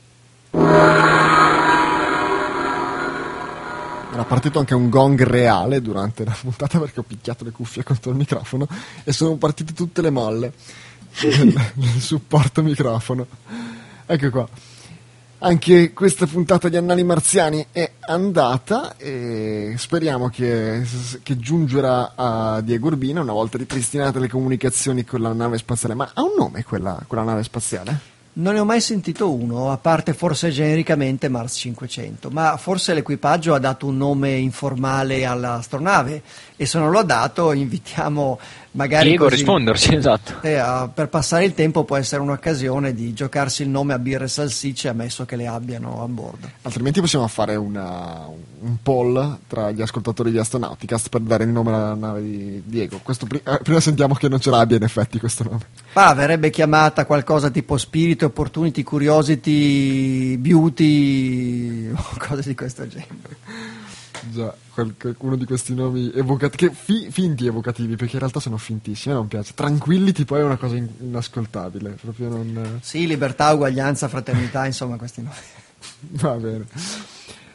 Speaker 1: Era partito anche un gong reale durante la puntata, perché ho picchiato le cuffie contro il microfono e sono partite tutte le molle del supporto microfono. Ecco qua. Anche questa puntata di Annali Marziani è andata e speriamo che giungerà a Diego Urbina una volta ripristinate le comunicazioni con la nave spaziale. Ma ha un nome quella nave spaziale?
Speaker 2: Non ne ho mai sentito uno, a parte forse genericamente Mars 500, ma forse l'equipaggio ha dato un nome informale all'astronave e se non lo ha dato invitiamo magari
Speaker 4: Diego a
Speaker 2: così,
Speaker 4: risponderci, esatto.
Speaker 2: Per passare il tempo può essere un'occasione di giocarsi il nome a birre e salsicce, ammesso che le abbiano a bordo.
Speaker 1: Altrimenti possiamo fare un poll tra gli ascoltatori di Astronauticast per dare il nome alla nave di Diego. Prima sentiamo che non ce l'abbia in effetti questo nome.
Speaker 2: Verrebbe chiamata qualcosa tipo Spirit, Opportunity, Curiosity, Beauty o cose di questo genere.
Speaker 1: Già, uno di questi nomi finti evocativi, perché in realtà sono fintissimi, a me non piace. Tranquillity poi è una cosa inascoltabile, proprio non...
Speaker 2: Sì, libertà, uguaglianza, fraternità, insomma questi nomi.
Speaker 1: Va bene.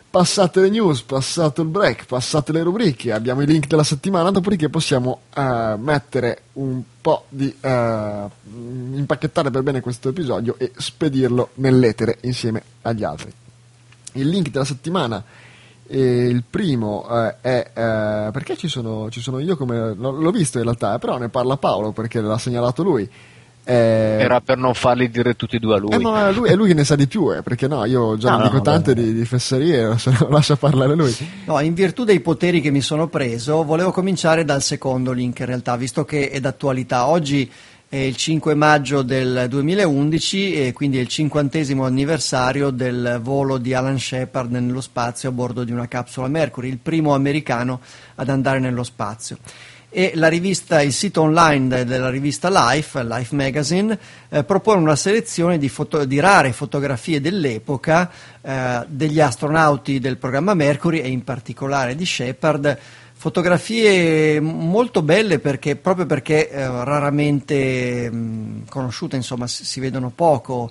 Speaker 1: Passate le news, passato il break, passate le rubriche, abbiamo i link della settimana, dopodiché possiamo mettere un po' di impacchettare per bene questo episodio e spedirlo nell'etere insieme agli altri. Il link della settimana, il primo è perché ci sono io, come l'ho visto in realtà, però ne parla Paolo perché l'ha segnalato lui.
Speaker 4: Era per non farli dire tutti e due a lui.
Speaker 1: No, è lui che ne sa di più, perché no, io già ne dico tante di fesserie, lascia parlare lui.
Speaker 2: No, in virtù dei poteri che mi sono preso, volevo cominciare dal secondo link in realtà, visto che è d'attualità. Oggi è il 5 maggio del 2011 e quindi è il 50° anniversario del volo di Alan Shepard nello spazio a bordo di una capsula Mercury, il primo americano ad andare nello spazio. E il sito online della rivista Life Magazine, propone una selezione di rare fotografie dell'epoca degli astronauti del programma Mercury e in particolare di Shepard. Fotografie molto belle proprio perché raramente conosciute, insomma si vedono poco.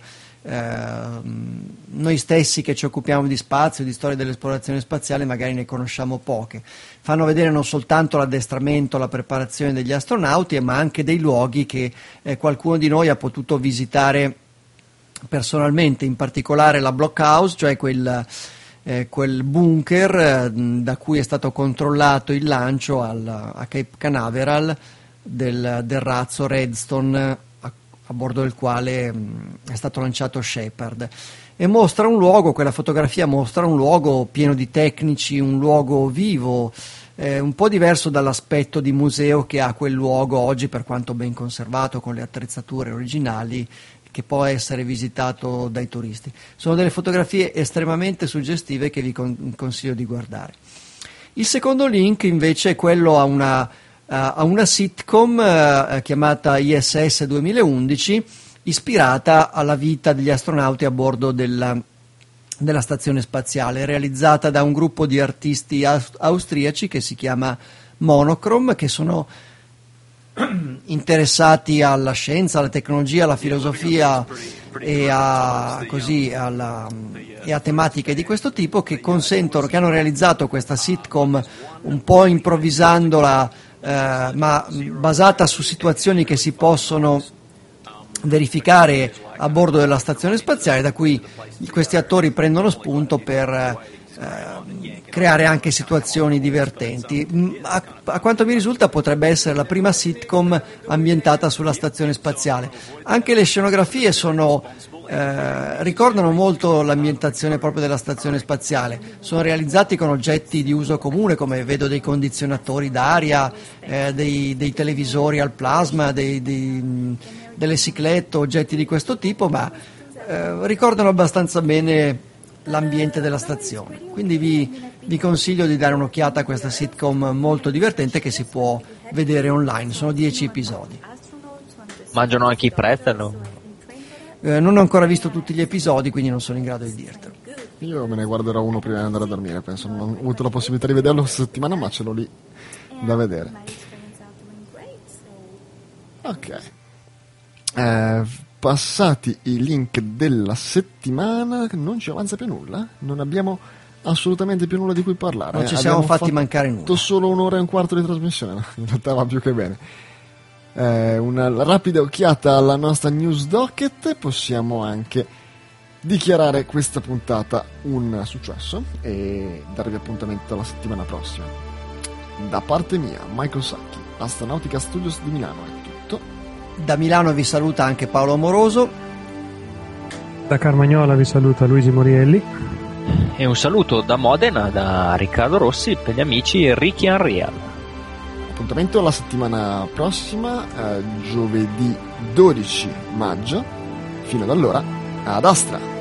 Speaker 2: Noi stessi che ci occupiamo di spazio, di storia dell'esplorazione spaziale, magari ne conosciamo poche. Fanno vedere non soltanto l'addestramento, la preparazione degli astronauti, ma anche dei luoghi che qualcuno di noi ha potuto visitare personalmente, in particolare la blockhouse, cioè quel bunker da cui è stato controllato il lancio a Cape Canaveral del razzo Redstone, a bordo del quale è stato lanciato Shepard, e mostra un luogo, quella fotografia mostra un luogo pieno di tecnici, un luogo vivo, un po' diverso dall'aspetto di museo che ha quel luogo oggi, per quanto ben conservato con le attrezzature originali, che può essere visitato dai turisti. Sono delle fotografie estremamente suggestive che vi consiglio di guardare. Il secondo link invece è quello a una sitcom chiamata ISS 2011, ispirata alla vita degli astronauti a bordo della stazione spaziale, realizzata da un gruppo di artisti austriaci che si chiama Monochrome, che sono interessati alla scienza, alla tecnologia, alla filosofia e a tematiche di questo tipo, che hanno realizzato questa sitcom un po' improvvisandola, ma basata su situazioni che si possono verificare a bordo della stazione spaziale, da cui questi attori prendono spunto per creare anche situazioni divertenti. A quanto mi risulta potrebbe essere la prima sitcom ambientata sulla stazione spaziale. Anche le scenografie ricordano molto l'ambientazione proprio della stazione spaziale, sono realizzati con oggetti di uso comune, come vedo dei condizionatori d'aria, dei televisori al plasma, delle ciclette, oggetti di questo tipo, ma ricordano abbastanza bene l'ambiente della stazione. Quindi vi consiglio di dare un'occhiata a questa sitcom molto divertente che si può vedere online. Sono 10 episodi.
Speaker 4: Mangiano anche i pretzel?
Speaker 2: Non ho ancora visto tutti gli episodi, quindi non sono in grado di dirtelo.
Speaker 1: Io me ne guarderò uno prima di andare a dormire, penso. Non ho avuto la possibilità di vederlo questa settimana, ma ce l'ho lì da vedere. Ok. Passati i link della settimana, non ci avanza più nulla, non abbiamo assolutamente più nulla di cui parlare.
Speaker 2: Non ci siamo fatti mancare nulla.
Speaker 1: Solo 1 ora e un quarto di trasmissione, in realtà va più che bene. Una rapida occhiata alla nostra news docket, possiamo anche dichiarare questa puntata un successo e darvi appuntamento la settimana prossima. Da parte mia, Michael Sacchi, Astronautica Studios di Milano, è tutto.
Speaker 2: Da Milano vi saluta anche Paolo Amoroso.
Speaker 3: Da Carmagnola vi saluta Luigi Morielli.
Speaker 4: E un saluto da Modena, da Riccardo Rossi, per gli amici Ricky Unreal.
Speaker 1: Appuntamento la settimana prossima, giovedì 12 maggio. Fino ad allora, ad Astra!